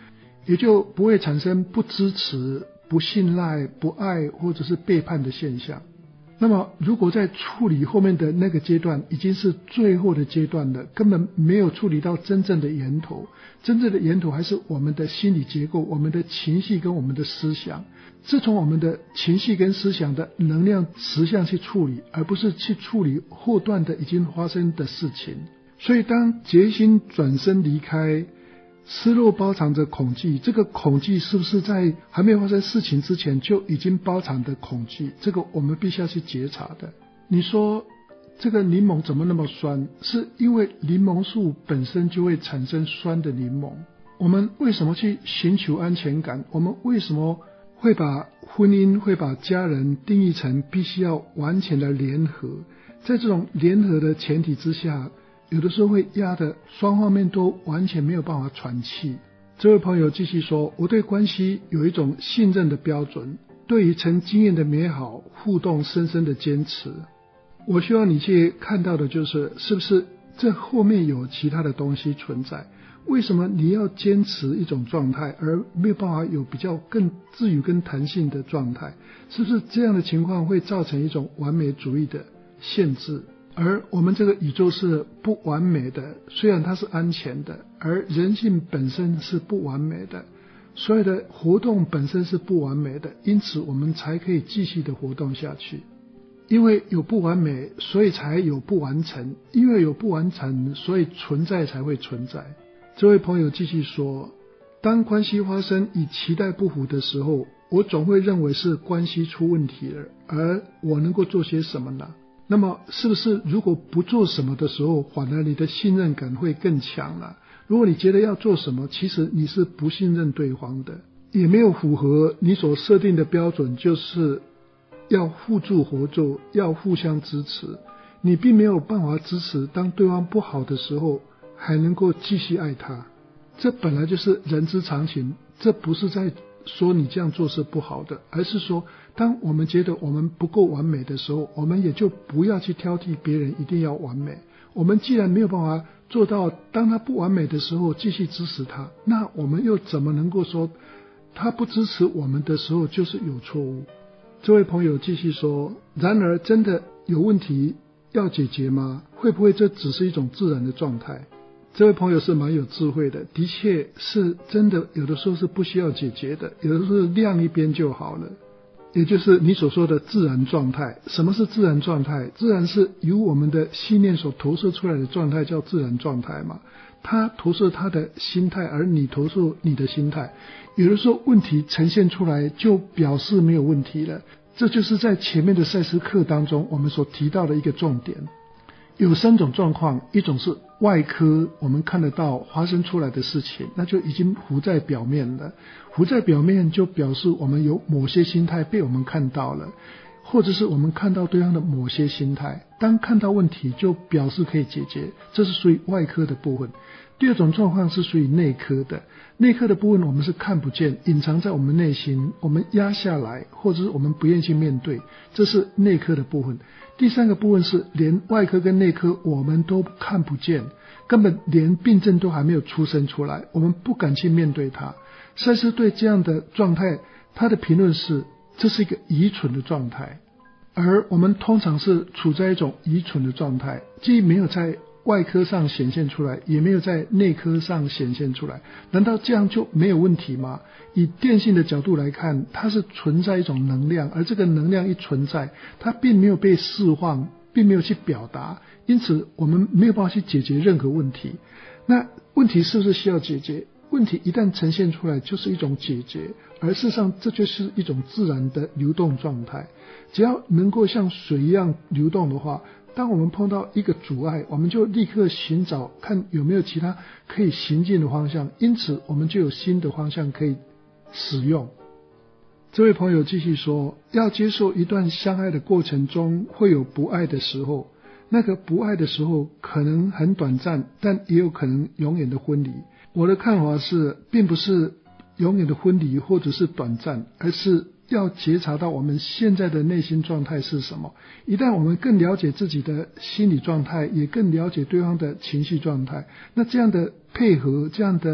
也就不会产生不支持、不信赖、不爱或者是背叛的现象。那么如果在处理后面的那个阶段已经是最后的阶段了，根本没有处理到真正的源头，真正的源头还是我们的心理结构、我们的情绪跟我们的思想，是从我们的情绪跟思想的能量实相去处理，而不是去处理后段的已经发生的事情。所以当决心转身离开，失落包藏着恐惧，这个恐惧是不是在还没有发生事情之前就已经包藏的恐惧？这个我们必须要去觉察的。你说这个柠檬怎么那么酸？是因为柠檬树本身就会产生酸的柠檬。我们为什么去寻求安全感？我们为什么会把婚姻、会把家人定义成必须要完全的联合？在这种联合的前提之下，有的时候会压得双方面都完全没有办法喘气。这位朋友继续说，我对关系有一种信任的标准，对于曾经验的美好互动深深的坚持。我希望你去看到的就是不是这后面有其他的东西存在？为什么你要坚持一种状态而没有办法有比较更自由跟弹性的状态？是不是这样的情况会造成一种完美主义的限制？而我们这个宇宙是不完美的，虽然它是安全的，而人性本身是不完美的，所有的活动本身是不完美的，因此我们才可以继续的活动下去。因为有不完美，所以才有不完成，因为有不完成，所以存在才会存在。这位朋友继续说，当关系发生与期待不符的时候，我总会认为是关系出问题了，而我能够做些什么呢？那么是不是如果不做什么的时候，反而你的信任感会更强了？如果你觉得要做什么，其实你是不信任对方的，也没有符合你所设定的标准，就是要互助合作，要互相支持。你并没有办法支持当对方不好的时候还能够继续爱他，这本来就是人之常情，这不是在说你这样做是不好的，而是说当我们觉得我们不够完美的时候，我们也就不要去挑剔别人一定要完美。我们既然没有办法做到当他不完美的时候继续支持他，那我们又怎么能够说他不支持我们的时候就是有错误？这位朋友继续说，然而真的有问题要解决吗？会不会这只是一种自然的状态？这位朋友是蛮有智慧的，的确是真的，有的时候是不需要解决的，有的时候晾一边就好了，也就是你所说的自然状态。什么是自然状态？自然是由我们的信念所投射出来的状态，叫自然状态嘛。他投射他的心态，而你投射你的心态。有的时候问题呈现出来就表示没有问题了，这就是在前面的赛斯课当中我们所提到的一个重点。有三种状况，一种是外科我们看得到发生出来的事情，那就已经浮在表面了，浮在表面就表示我们有某些心态被我们看到了，或者是我们看到对方的某些心态，当看到问题就表示可以解决，这是属于外科的部分。第二种状况是属于内科的，内科的部分我们是看不见，隐藏在我们内心，我们压下来，或者是我们不愿意去面对，这是内科的部分。第三个部分是连外科跟内科我们都看不见，根本连病症都还没有出生出来，我们不敢去面对它。赛斯对这样的状态他的评论是，这是一个愚蠢的状态，而我们通常是处在一种愚蠢的状态，既没有在外科上显现出来，也没有在内科上显现出来，难道这样就没有问题吗？以电性的角度来看，它是存在一种能量，而这个能量一存在，它并没有被释放，并没有去表达，因此我们没有办法去解决任何问题。那问题是不是需要解决？问题一旦呈现出来就是一种解决，而事实上这就是一种自然的流动状态。只要能够像水一样流动的话，当我们碰到一个阻碍，我们就立刻寻找看有没有其他可以行进的方向，因此我们就有新的方向可以使用。这位朋友继续说，要接受一段相爱的过程中会有不爱的时候，那个不爱的时候可能很短暂，但也有可能永远的分离。我的看法是，并不是永远的分离或者是短暂，而是要觉察到我们现在的内心状态是什么。一旦我们更了解自己的心理状态，也更了解对方的情绪状态，那这样的配合，这样的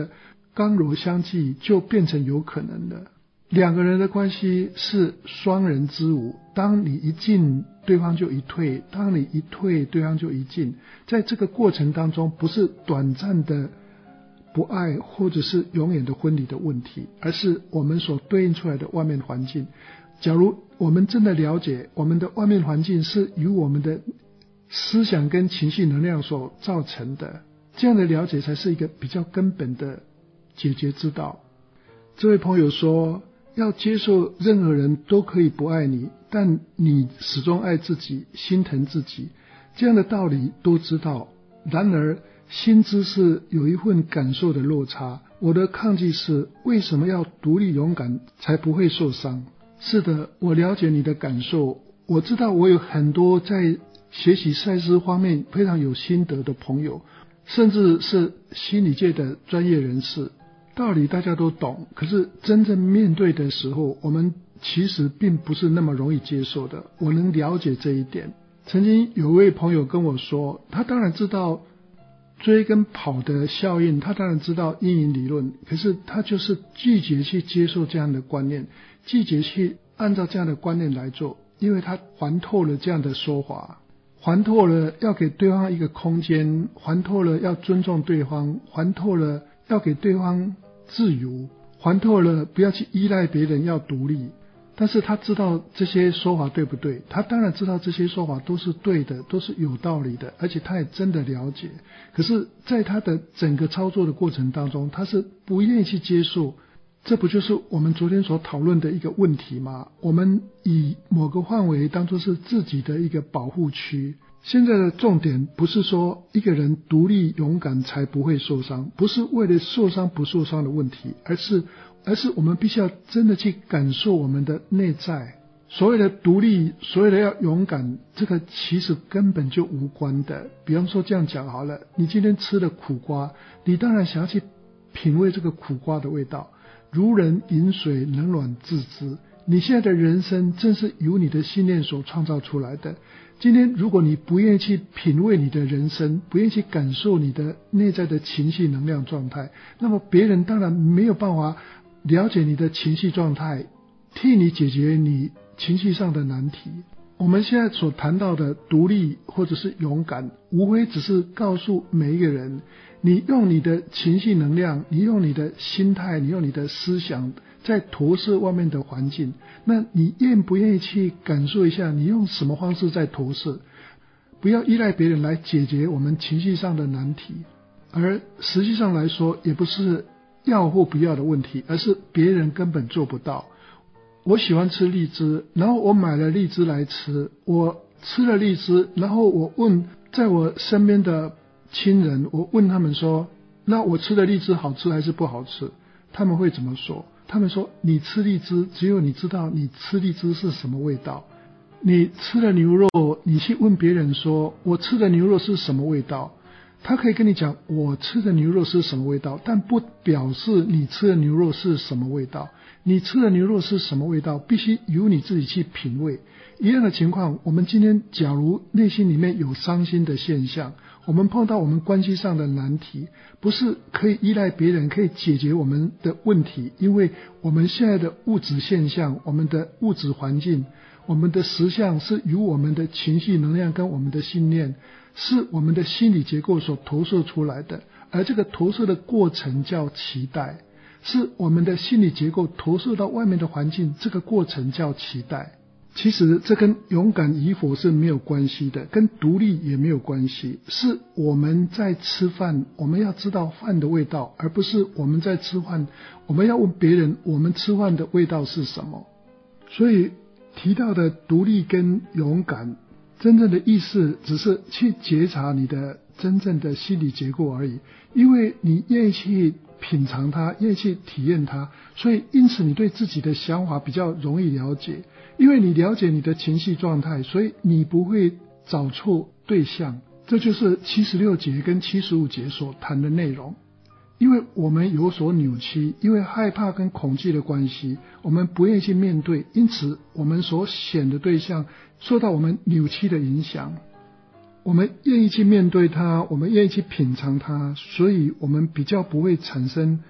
刚柔相济就变成有可能的。两个人的关系是双人之舞，当你一进，对方就一退，当你一退，对方就一进。在这个过程当中，不是短暂的不爱或者是永远的分离的问题，而是我们所对应出来的外面环境。假如我们真的了解我们的外面环境是由我们的思想跟情绪能量所造成的，这样的了解才是一个比较根本的解决之道。这位朋友说，要接受任何人都可以不爱你，但你始终爱自己，心疼自己，这样的道理都知道，然而心知是有一份感受的落差。我的抗拒是，为什么要独立勇敢才不会受伤？是的，我了解你的感受，我知道我有很多在学习赛斯方面非常有心得的朋友，甚至是心理界的专业人士，道理大家都懂，可是真正面对的时候，我们其实并不是那么容易接受的。我能了解这一点。曾经有位朋友跟我说，他当然知道追跟跑的效应，他当然知道阴影理论，可是他就是拒绝去接受这样的观念，拒绝去按照这样的观念来做，因为他还透了这样的说法，还透了要给对方一个空间，还透了要尊重对方，还透了要给对方自由，还透了不要去依赖别人，要独立。但是他知道这些说法对不对，他当然知道这些说法都是对的，都是有道理的，而且他也真的了解。可是在他的整个操作的过程当中，他是不愿意去接受。这不就是我们昨天所讨论的一个问题吗？我们以某个范围当作是自己的一个保护区。现在的重点不是说一个人独立勇敢才不会受伤，不是为了受伤不受伤的问题，而是我们必须要真的去感受我们的内在。所谓的独立，所谓的要勇敢，这个其实根本就无关的。比方说这样讲好了，你今天吃了苦瓜，你当然想要去品味这个苦瓜的味道，如人饮水，冷暖自知。你现在的人生正是由你的信念所创造出来的。今天如果你不愿意去品味你的人生，不愿意去感受你的内在的情绪能量状态，那么别人当然没有办法了解你的情绪状态，替你解决你情绪上的难题。我们现在所谈到的独立或者是勇敢，无非只是告诉每一个人，你用你的情绪能量，你用你的心态，你用你的思想在投射外面的环境，那你愿不愿意去感受一下你用什么方式在投射？不要依赖别人来解决我们情绪上的难题，而实际上来说也不是要或不要的问题，而是别人根本做不到。我喜欢吃荔枝，然后我买了荔枝来吃，我吃了荔枝，然后我问在我身边的亲人，我问他们说，那我吃的荔枝好吃还是不好吃？他们会怎么说？他们说，你吃荔枝，只有你知道你吃荔枝是什么味道。你吃了牛肉，你去问别人说，我吃的牛肉是什么味道？他可以跟你讲我吃的牛肉是什么味道，但不表示你吃的牛肉是什么味道。你吃的牛肉是什么味道，必须由你自己去品味。一样的情况，我们今天假如内心里面有伤心的现象，我们碰到我们关系上的难题，不是可以依赖别人可以解决我们的问题，因为我们现在的物质现象，我们的物质环境，我们的实相是由我们的情绪能量跟我们的信念，是我们的心理结构所投射出来的，而这个投射的过程叫期待，是我们的心理结构投射到外面的环境，这个过程叫期待。其实这跟勇敢与否是没有关系的，跟独立也没有关系，是我们在吃饭，我们要知道饭的味道，而不是我们在吃饭，我们要问别人我们吃饭的味道是什么。所以提到的独立跟勇敢，真正的意思只是去觉察你的真正的心理结构而已，因为你愿意去品尝它，愿意去体验它，所以因此你对自己的想法比较容易了解，因为你了解你的情绪状态，所以你不会找错对象。这就是76节跟75节所谈的内容。因为我们有所扭曲，因为害怕跟恐惧的关系，我们不愿意去面对，因此我们所选的对象受到我们扭曲的影响。我们愿意去面对它，我们愿意去品尝它，所以我们比较不会产生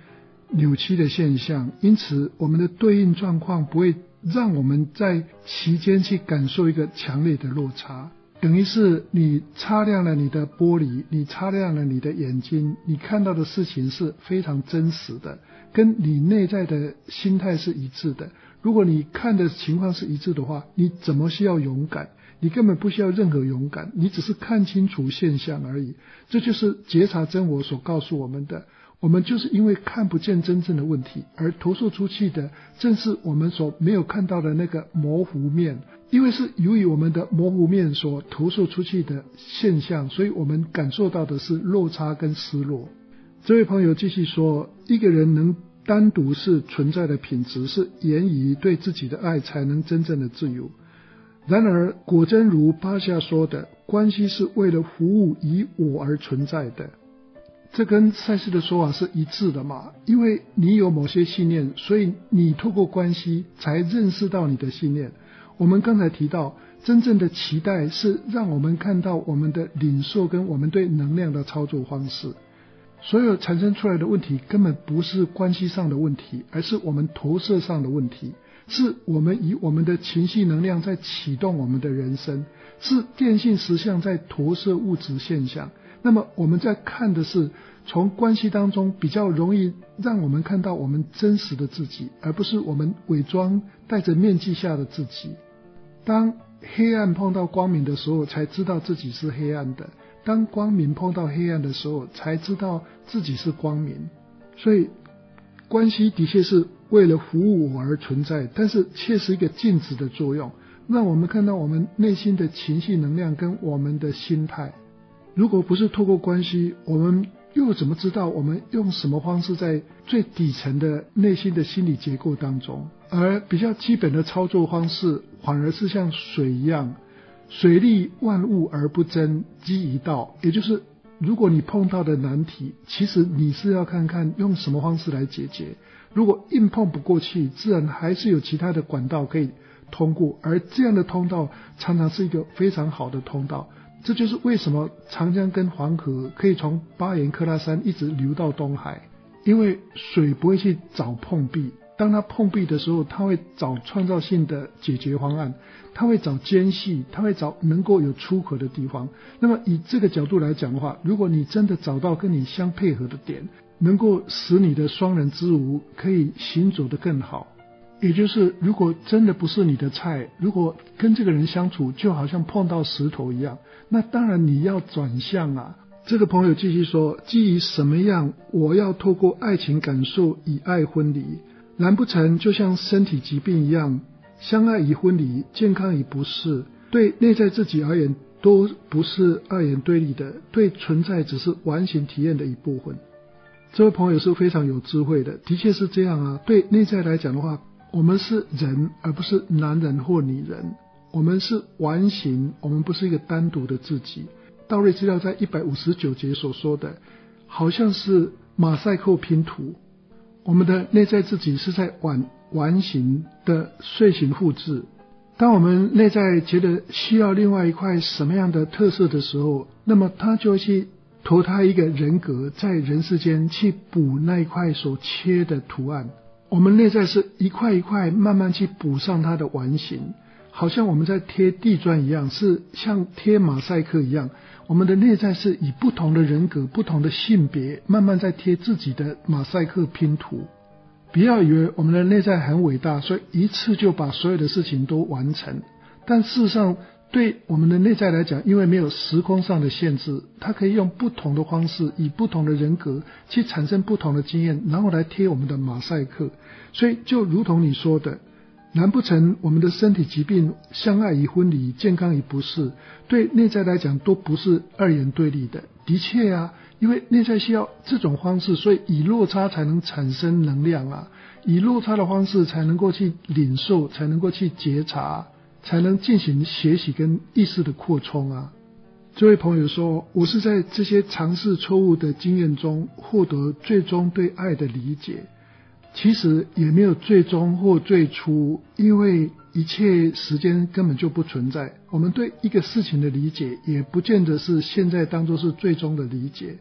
扭曲的现象，因此我们的对应状况不会让我们在其间去感受一个强烈的落差。等于是你擦亮了你的玻璃，你擦亮了你的眼睛，你看到的事情是非常真实的，跟你内在的心态是一致的。如果你看的情况是一致的话，你怎么需要勇敢？你根本不需要任何勇敢，你只是看清楚现象而已。这就是觉察真我所告诉我们的，我们就是因为看不见真正的问题，而投射出去的正是我们所没有看到的那个模糊面。因为是由于我们的模糊面所投射出去的现象，所以我们感受到的是落差跟失落。这位朋友继续说，一个人能单独是存在的品质，是源于对自己的爱才能真正的自由。然而果真如巴夏说的，关系是为了服务以我而存在的，这跟赛斯的说法是一致的嘛。因为你有某些信念，所以你透过关系才认识到你的信念。我们刚才提到，真正的期待是让我们看到我们的领受跟我们对能量的操作方式。所有产生出来的问题根本不是关系上的问题，而是我们投射上的问题，是我们以我们的情绪能量在启动我们的人生，是电性实相在投射物质现象。那么我们在看的是从关系当中比较容易让我们看到我们真实的自己，而不是我们伪装戴着面具下的自己。当黑暗碰到光明的时候，才知道自己是黑暗的；当光明碰到黑暗的时候，才知道自己是光明。所以关系的确是为了服务我而存在，但是却是一个镜子的作用，让我们看到我们内心的情绪能量跟我们的心态。如果不是透过关系，我们又怎么知道我们用什么方式在最底层的内心的心理结构当中？而比较基本的操作方式反而是像水一样，水利万物而不争，积一道。也就是如果你碰到的难题，其实你是要看看用什么方式来解决。如果硬碰不过去，自然还是有其他的管道可以通过，而这样的通道常常是一个非常好的通道。这就是为什么长江跟黄河可以从巴颜喀拉山一直流到东海，因为水不会去找碰壁，当它碰壁的时候，它会找创造性的解决方案，它会找间隙，它会找能够有出口的地方。那么以这个角度来讲的话，如果你真的找到跟你相配合的点，能够使你的双人之舞可以行走得更好，也就是如果真的不是你的菜，如果跟这个人相处就好像碰到石头一样，那当然你要转向啊。这个朋友继续说，基于什么样我要透过爱情感受以爱婚礼，难不成就像身体疾病一样，相爱与婚礼，健康与不适，对内在自己而言都不是二元对立的，对存在只是完形体验的一部分。这位朋友是非常有智慧的，的确是这样啊。对内在来讲的话，我们是人，而不是男人或女人，我们是完形，我们不是一个单独的自己。道瑞资料在159节所说的，好像是马赛克拼图，我们的内在自己是在完形的碎形复制。当我们内在觉得需要另外一块什么样的特色的时候，那么他就会去投胎一个人格，在人世间去补那一块所缺的图案。我们内在是一块一块慢慢去补上它的完形，好像我们在贴地砖一样，是像贴马赛克一样。我们的内在是以不同的人格、不同的性别，慢慢在贴自己的马赛克拼图。不要以为我们的内在很伟大，所以一次就把所有的事情都完成。但事实上，对我们的内在来讲，因为没有时空上的限制，它可以用不同的方式，以不同的人格去产生不同的经验，然后来贴我们的马赛克。所以就如同你说的，难不成我们的身体疾病、相爱与婚礼、健康与不适，对内在来讲都不是二元对立的？的确啊，因为内在需要这种方式，所以以落差才能产生能量啊，以落差的方式才能够去领受，才能够去觉察，才能进行学习跟意识的扩充啊。这位朋友说，我是在这些尝试错误的经验中获得最终对爱的理解。其实也没有最终或最初，因为一切时间根本就不存在。我们对一个事情的理解也不见得是现在当作是最终的理解，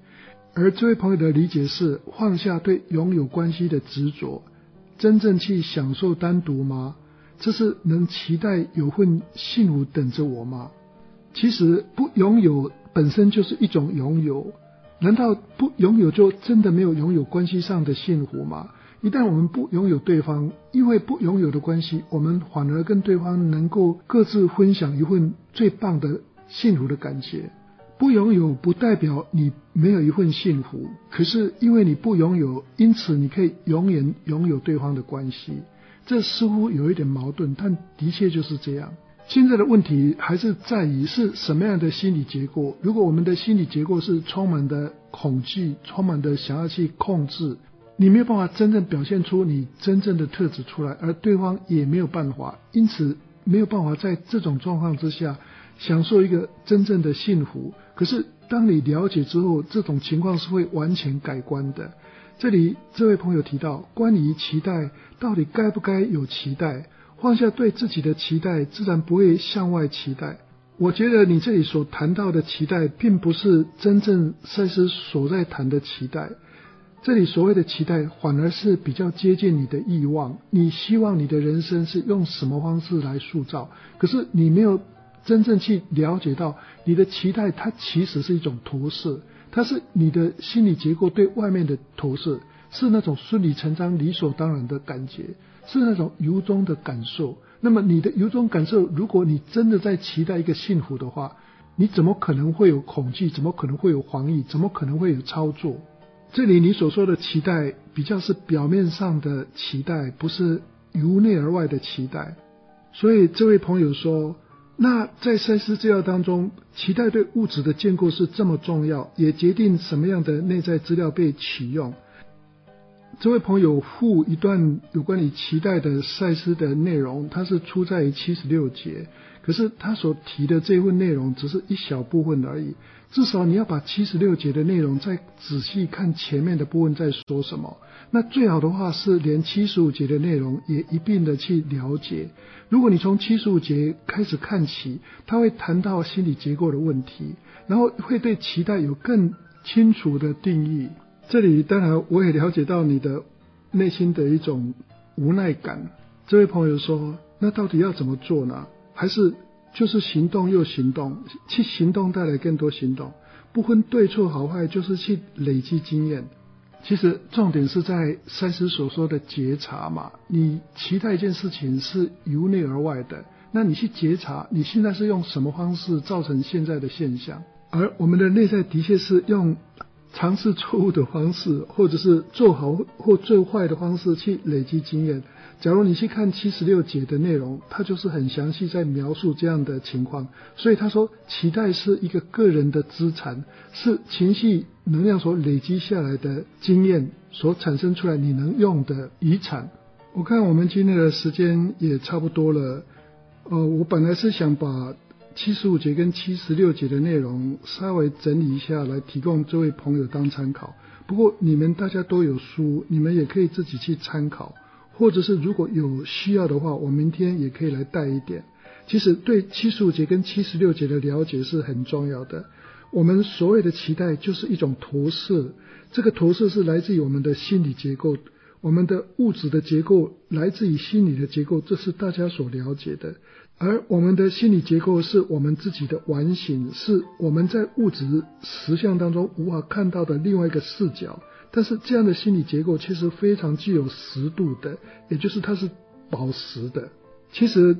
而这位朋友的理解是放下对拥有关系的执着，真正去享受单独吗？这是能期待有份幸福等着我吗？其实不拥有本身就是一种拥有，难道不拥有就真的没有拥有关系上的幸福吗？一旦我们不拥有对方，因为不拥有的关系，我们反而跟对方能够各自分享一份最棒的幸福的感觉。不拥有不代表你没有一份幸福，可是因为你不拥有，因此你可以永远拥有对方的关系。这似乎有一点矛盾，但的确就是这样。现在的问题还是在于是什么样的心理结构。如果我们的心理结构是充满的恐惧，充满的想要去控制，你没有办法真正表现出你真正的特质出来，而对方也没有办法，因此没有办法在这种状况之下享受一个真正的幸福。可是当你了解之后，这种情况是会完全改观的。这里这位朋友提到，关于期待，到底该不该有期待？放下对自己的期待，自然不会向外期待。我觉得你这里所谈到的期待，并不是真正赛斯所在谈的期待。这里所谓的期待，反而是比较接近你的欲望。你希望你的人生是用什么方式来塑造，可是你没有真正去了解到你的期待，它其实是一种投射，它是你的心理结构对外面的投射，是那种顺理成章理所当然的感觉，是那种由衷的感受。那么你的由衷感受，如果你真的在期待一个幸福的话，你怎么可能会有恐惧？怎么可能会有防御？怎么可能会有操作？这里你所说的期待比较是表面上的期待，不是由内而外的期待。所以这位朋友说，那在赛斯资料当中，期待对物质的建构是这么重要，也决定什么样的内在资料被启用。这位朋友附一段有关于期待的赛斯的内容，它是出在于76节，可是他所提的这份内容只是一小部分而已。至少你要把76节的内容再仔细看前面的部分在说什么。那最好的话是连75节的内容也一并的去了解。如果你从75节开始看起，他会谈到心理结构的问题，然后会对期待有更清楚的定义。这里当然我也了解到你的内心的一种无奈感。这位朋友说，那到底要怎么做呢？还是就是行动又行动，去行动带来更多行动，不分对错好坏，就是去累积经验。其实重点是在赛斯所说的觉察嘛，你期待一件事情是由内而外的，那你去觉察你现在是用什么方式造成现在的现象。而我们的内在的确是用尝试错误的方式，或者是做好或做坏的方式去累积经验。假如你去看76节的内容，它就是很详细在描述这样的情况。所以他说期待是一个个人的资产，是情绪能量所累积下来的经验所产生出来你能用的遗产。我看我们今天的时间也差不多了，我本来是想把75节跟76节的内容稍微整理一下来提供这位朋友当参考，不过你们大家都有书，你们也可以自己去参考，或者是如果有需要的话，我明天也可以来带一点。其实对75节跟76节的了解是很重要的。我们所谓的期待就是一种投射，这个投射是来自于我们的心理结构，我们的物质的结构来自于心理的结构，这是大家所了解的。而我们的心理结构是我们自己的完形，是我们在物质实相当中无法看到的另外一个视角，但是这样的心理结构其实非常具有实度的，也就是它是保实的。其实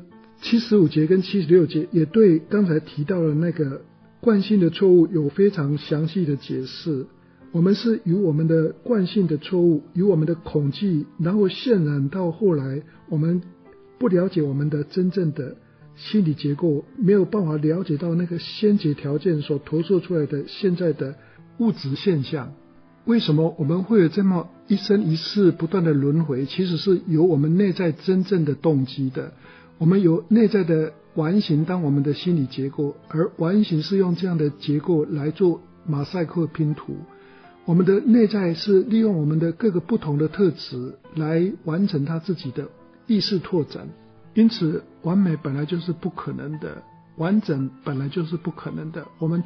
75节跟76节也对刚才提到的那个惯性的错误有非常详细的解释。我们是由我们的惯性的错误，由我们的恐惧，然后渲染到后来我们不了解我们的真正的心理结构，没有办法了解到那个先决条件所投射出来的现在的物质现象。为什么我们会有这么一生一世不断的轮回？其实是有我们内在真正的动机的。我们有内在的完形当我们的心理结构，而完形是用这样的结构来做马赛克拼图。我们的内在是利用我们的各个不同的特质来完成它自己的意识拓展。因此完美本来就是不可能的，完整本来就是不可能的，我们就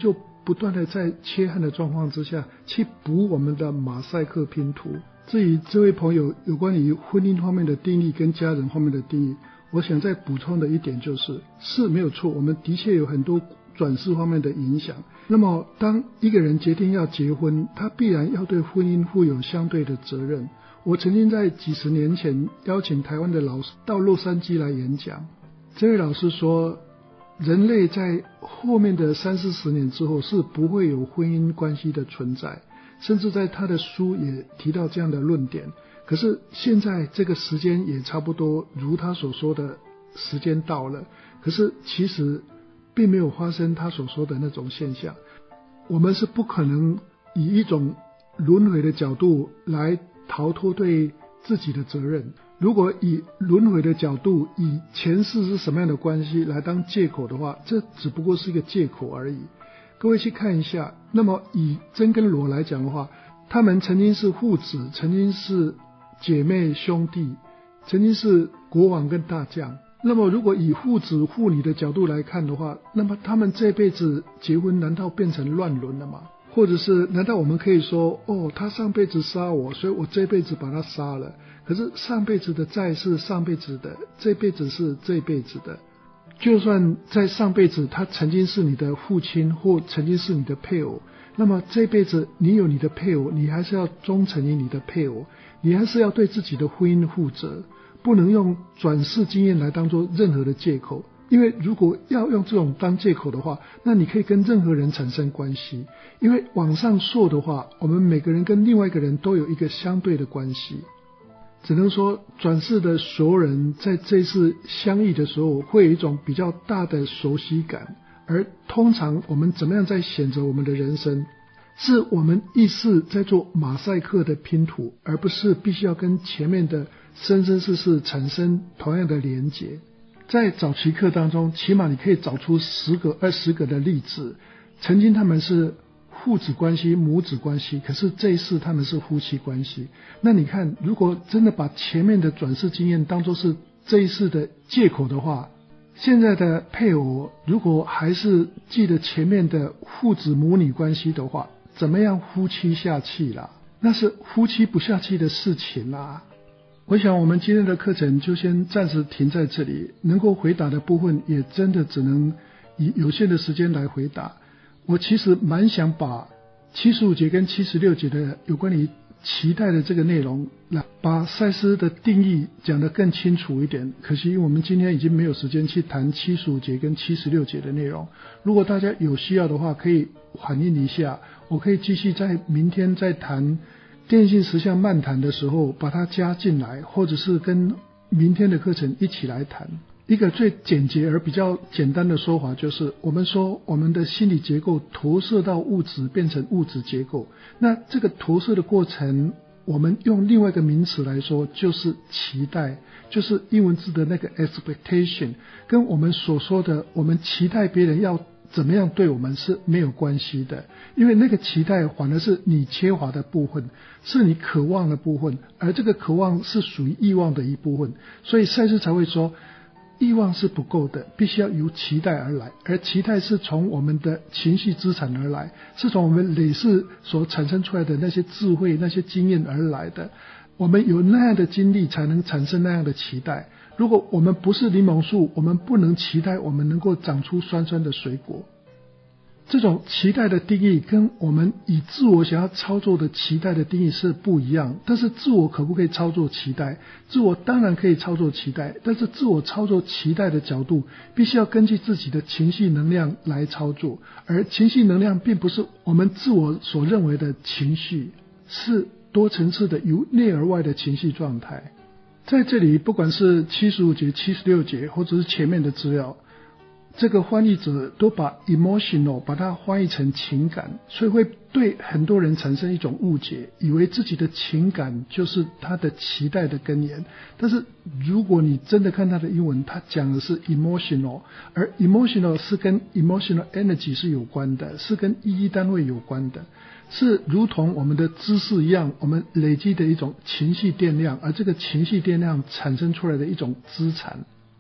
不断的在缺憾的状况之下去补我们的马赛克拼图。至于这位朋友有关于婚姻方面的定义跟家人方面的定义，我想再补充的一点是没有错，我们的确有很多转世方面的影响。那么当一个人决定要结婚，他必然要对婚姻负有相对的责任。我曾经在几十年前邀请台湾的老师到洛杉矶来演讲，这位老师说，人类在后面的30-40年之后是不会有婚姻关系的存在，甚至在他的书也提到这样的论点。可是现在这个时间也差不多如他所说的时间到了，可是其实并没有发生他所说的那种现象。我们是不可能以一种轮回的角度来逃脱对自己的责任。如果以轮回的角度，以前世是什么样的关系来当借口的话，这只不过是一个借口而已。各位去看一下，那么以真跟罗来讲的话，他们曾经是父子，曾经是姐妹兄弟，曾经是国王跟大将。那么如果以父子父女的角度来看的话，那么他们这辈子结婚难道变成乱伦了吗？或者是难道我们可以说，他上辈子杀我，所以我这辈子把他杀了？可是上辈子的债是上辈子的，这辈子是这辈子的。就算在上辈子他曾经是你的父亲或曾经是你的配偶，那么这辈子你有你的配偶，你还是要忠诚于你的配偶，你还是要对自己的婚姻负责，不能用转世经验来当作任何的借口。因为如果要用这种当借口的话，那你可以跟任何人产生关系。因为往上溯的话，我们每个人跟另外一个人都有一个相对的关系。只能说转世的所有人在这一次相遇的时候会有一种比较大的熟悉感，而通常我们怎么样在选择我们的人生，是我们意识在做马赛克的拼图，而不是必须要跟前面的生生世世产生同样的连结。在早期课当中，起码你可以找出10个、20个的例子，曾经他们是父子关系、母子关系，可是这一世他们是夫妻关系。那你看，如果真的把前面的转世经验当作是这一世的借口的话，现在的配偶如果还是记得前面的父子母女关系的话，怎么样夫妻下去啦？那是夫妻不下去的事情啦。我想我们今天的课程就先暂时停在这里，能够回答的部分也真的只能以有限的时间来回答。我其实蛮想把75节跟76节的有关于期待的这个内容，来把赛斯的定义讲得更清楚一点。可惜我们今天已经没有时间去谈75节跟76节的内容。如果大家有需要的话，可以反映一下，我可以继续在明天再谈电信实相漫谈的时候把它加进来，或者是跟明天的课程一起来谈。一个最简洁而比较简单的说法就是，我们说我们的心理结构投射到物质变成物质结构，那这个投射的过程，我们用另外一个名词来说就是期待，就是英文字的那个 expectation， 跟我们所说的我们期待别人要怎么样对我们是没有关系的。因为那个期待反而是你缺乏的部分，是你渴望的部分，而这个渴望是属于欲望的一部分。所以赛斯才会说欲望是不够的，必须要由期待而来，而期待是从我们的情绪资产而来，是从我们累世所产生出来的那些智慧、那些经验而来的。我们有那样的经历才能产生那样的期待。如果我们不是柠檬树，我们不能期待我们能够长出酸酸的水果。这种期待的定义跟我们以自我想要操作的期待的定义是不一样。但是自我可不可以操作期待？自我当然可以操作期待，但是自我操作期待的角度必须要根据自己的情绪能量来操作，而情绪能量并不是我们自我所认为的情绪，是多层次的由内而外的情绪状态。在这里不管是75节、76节或者是前面的资料，这个翻译者都把 emotional 把它翻译成情感，所以会对很多人产生一种误解，以为自己的情感就是他的期待的根源。但是如果你真的看他的英文，他讲的是 emotional， 而 emotional 是跟 emotional energy 是有关的，是跟意义单位有关的，是如同我们的知识一样，我们累积的一种情绪电量，而这个情绪电量产生出来的一种资产。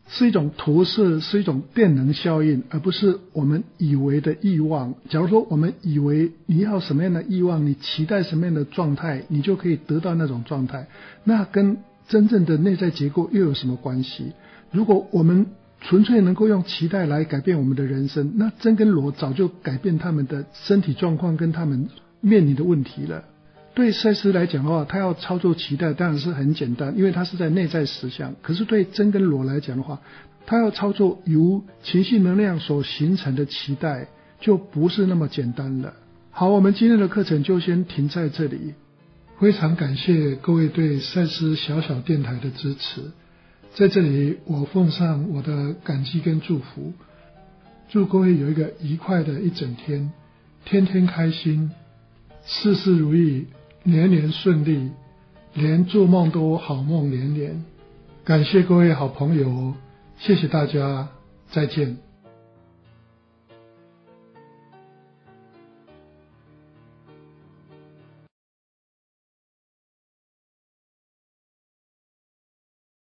是一种投射，是一种电能效应，而不是我们以为的欲望。假如说我们以为你要什么样的欲望，你期待什么样的状态，你就可以得到那种状态，那跟真正的内在结构又有什么关系？如果我们纯粹能够用期待来改变我们的人生，那真跟罗早就改变他们的身体状况跟他们面临的问题了。对赛斯来讲的话，他要操作期待当然是很简单，因为他是在内在实相。可是对真跟罗来讲的话，他要操作由情绪能量所形成的期待，就不是那么简单了。好，我们今天的课程就先停在这里。非常感谢各位对赛斯小小电台的支持，在这里我奉上我的感激跟祝福，祝各位有一个愉快的一整天，天天开心，事事如意，年年顺利，连做梦都好梦连连。感谢各位好朋友，谢谢大家，再见。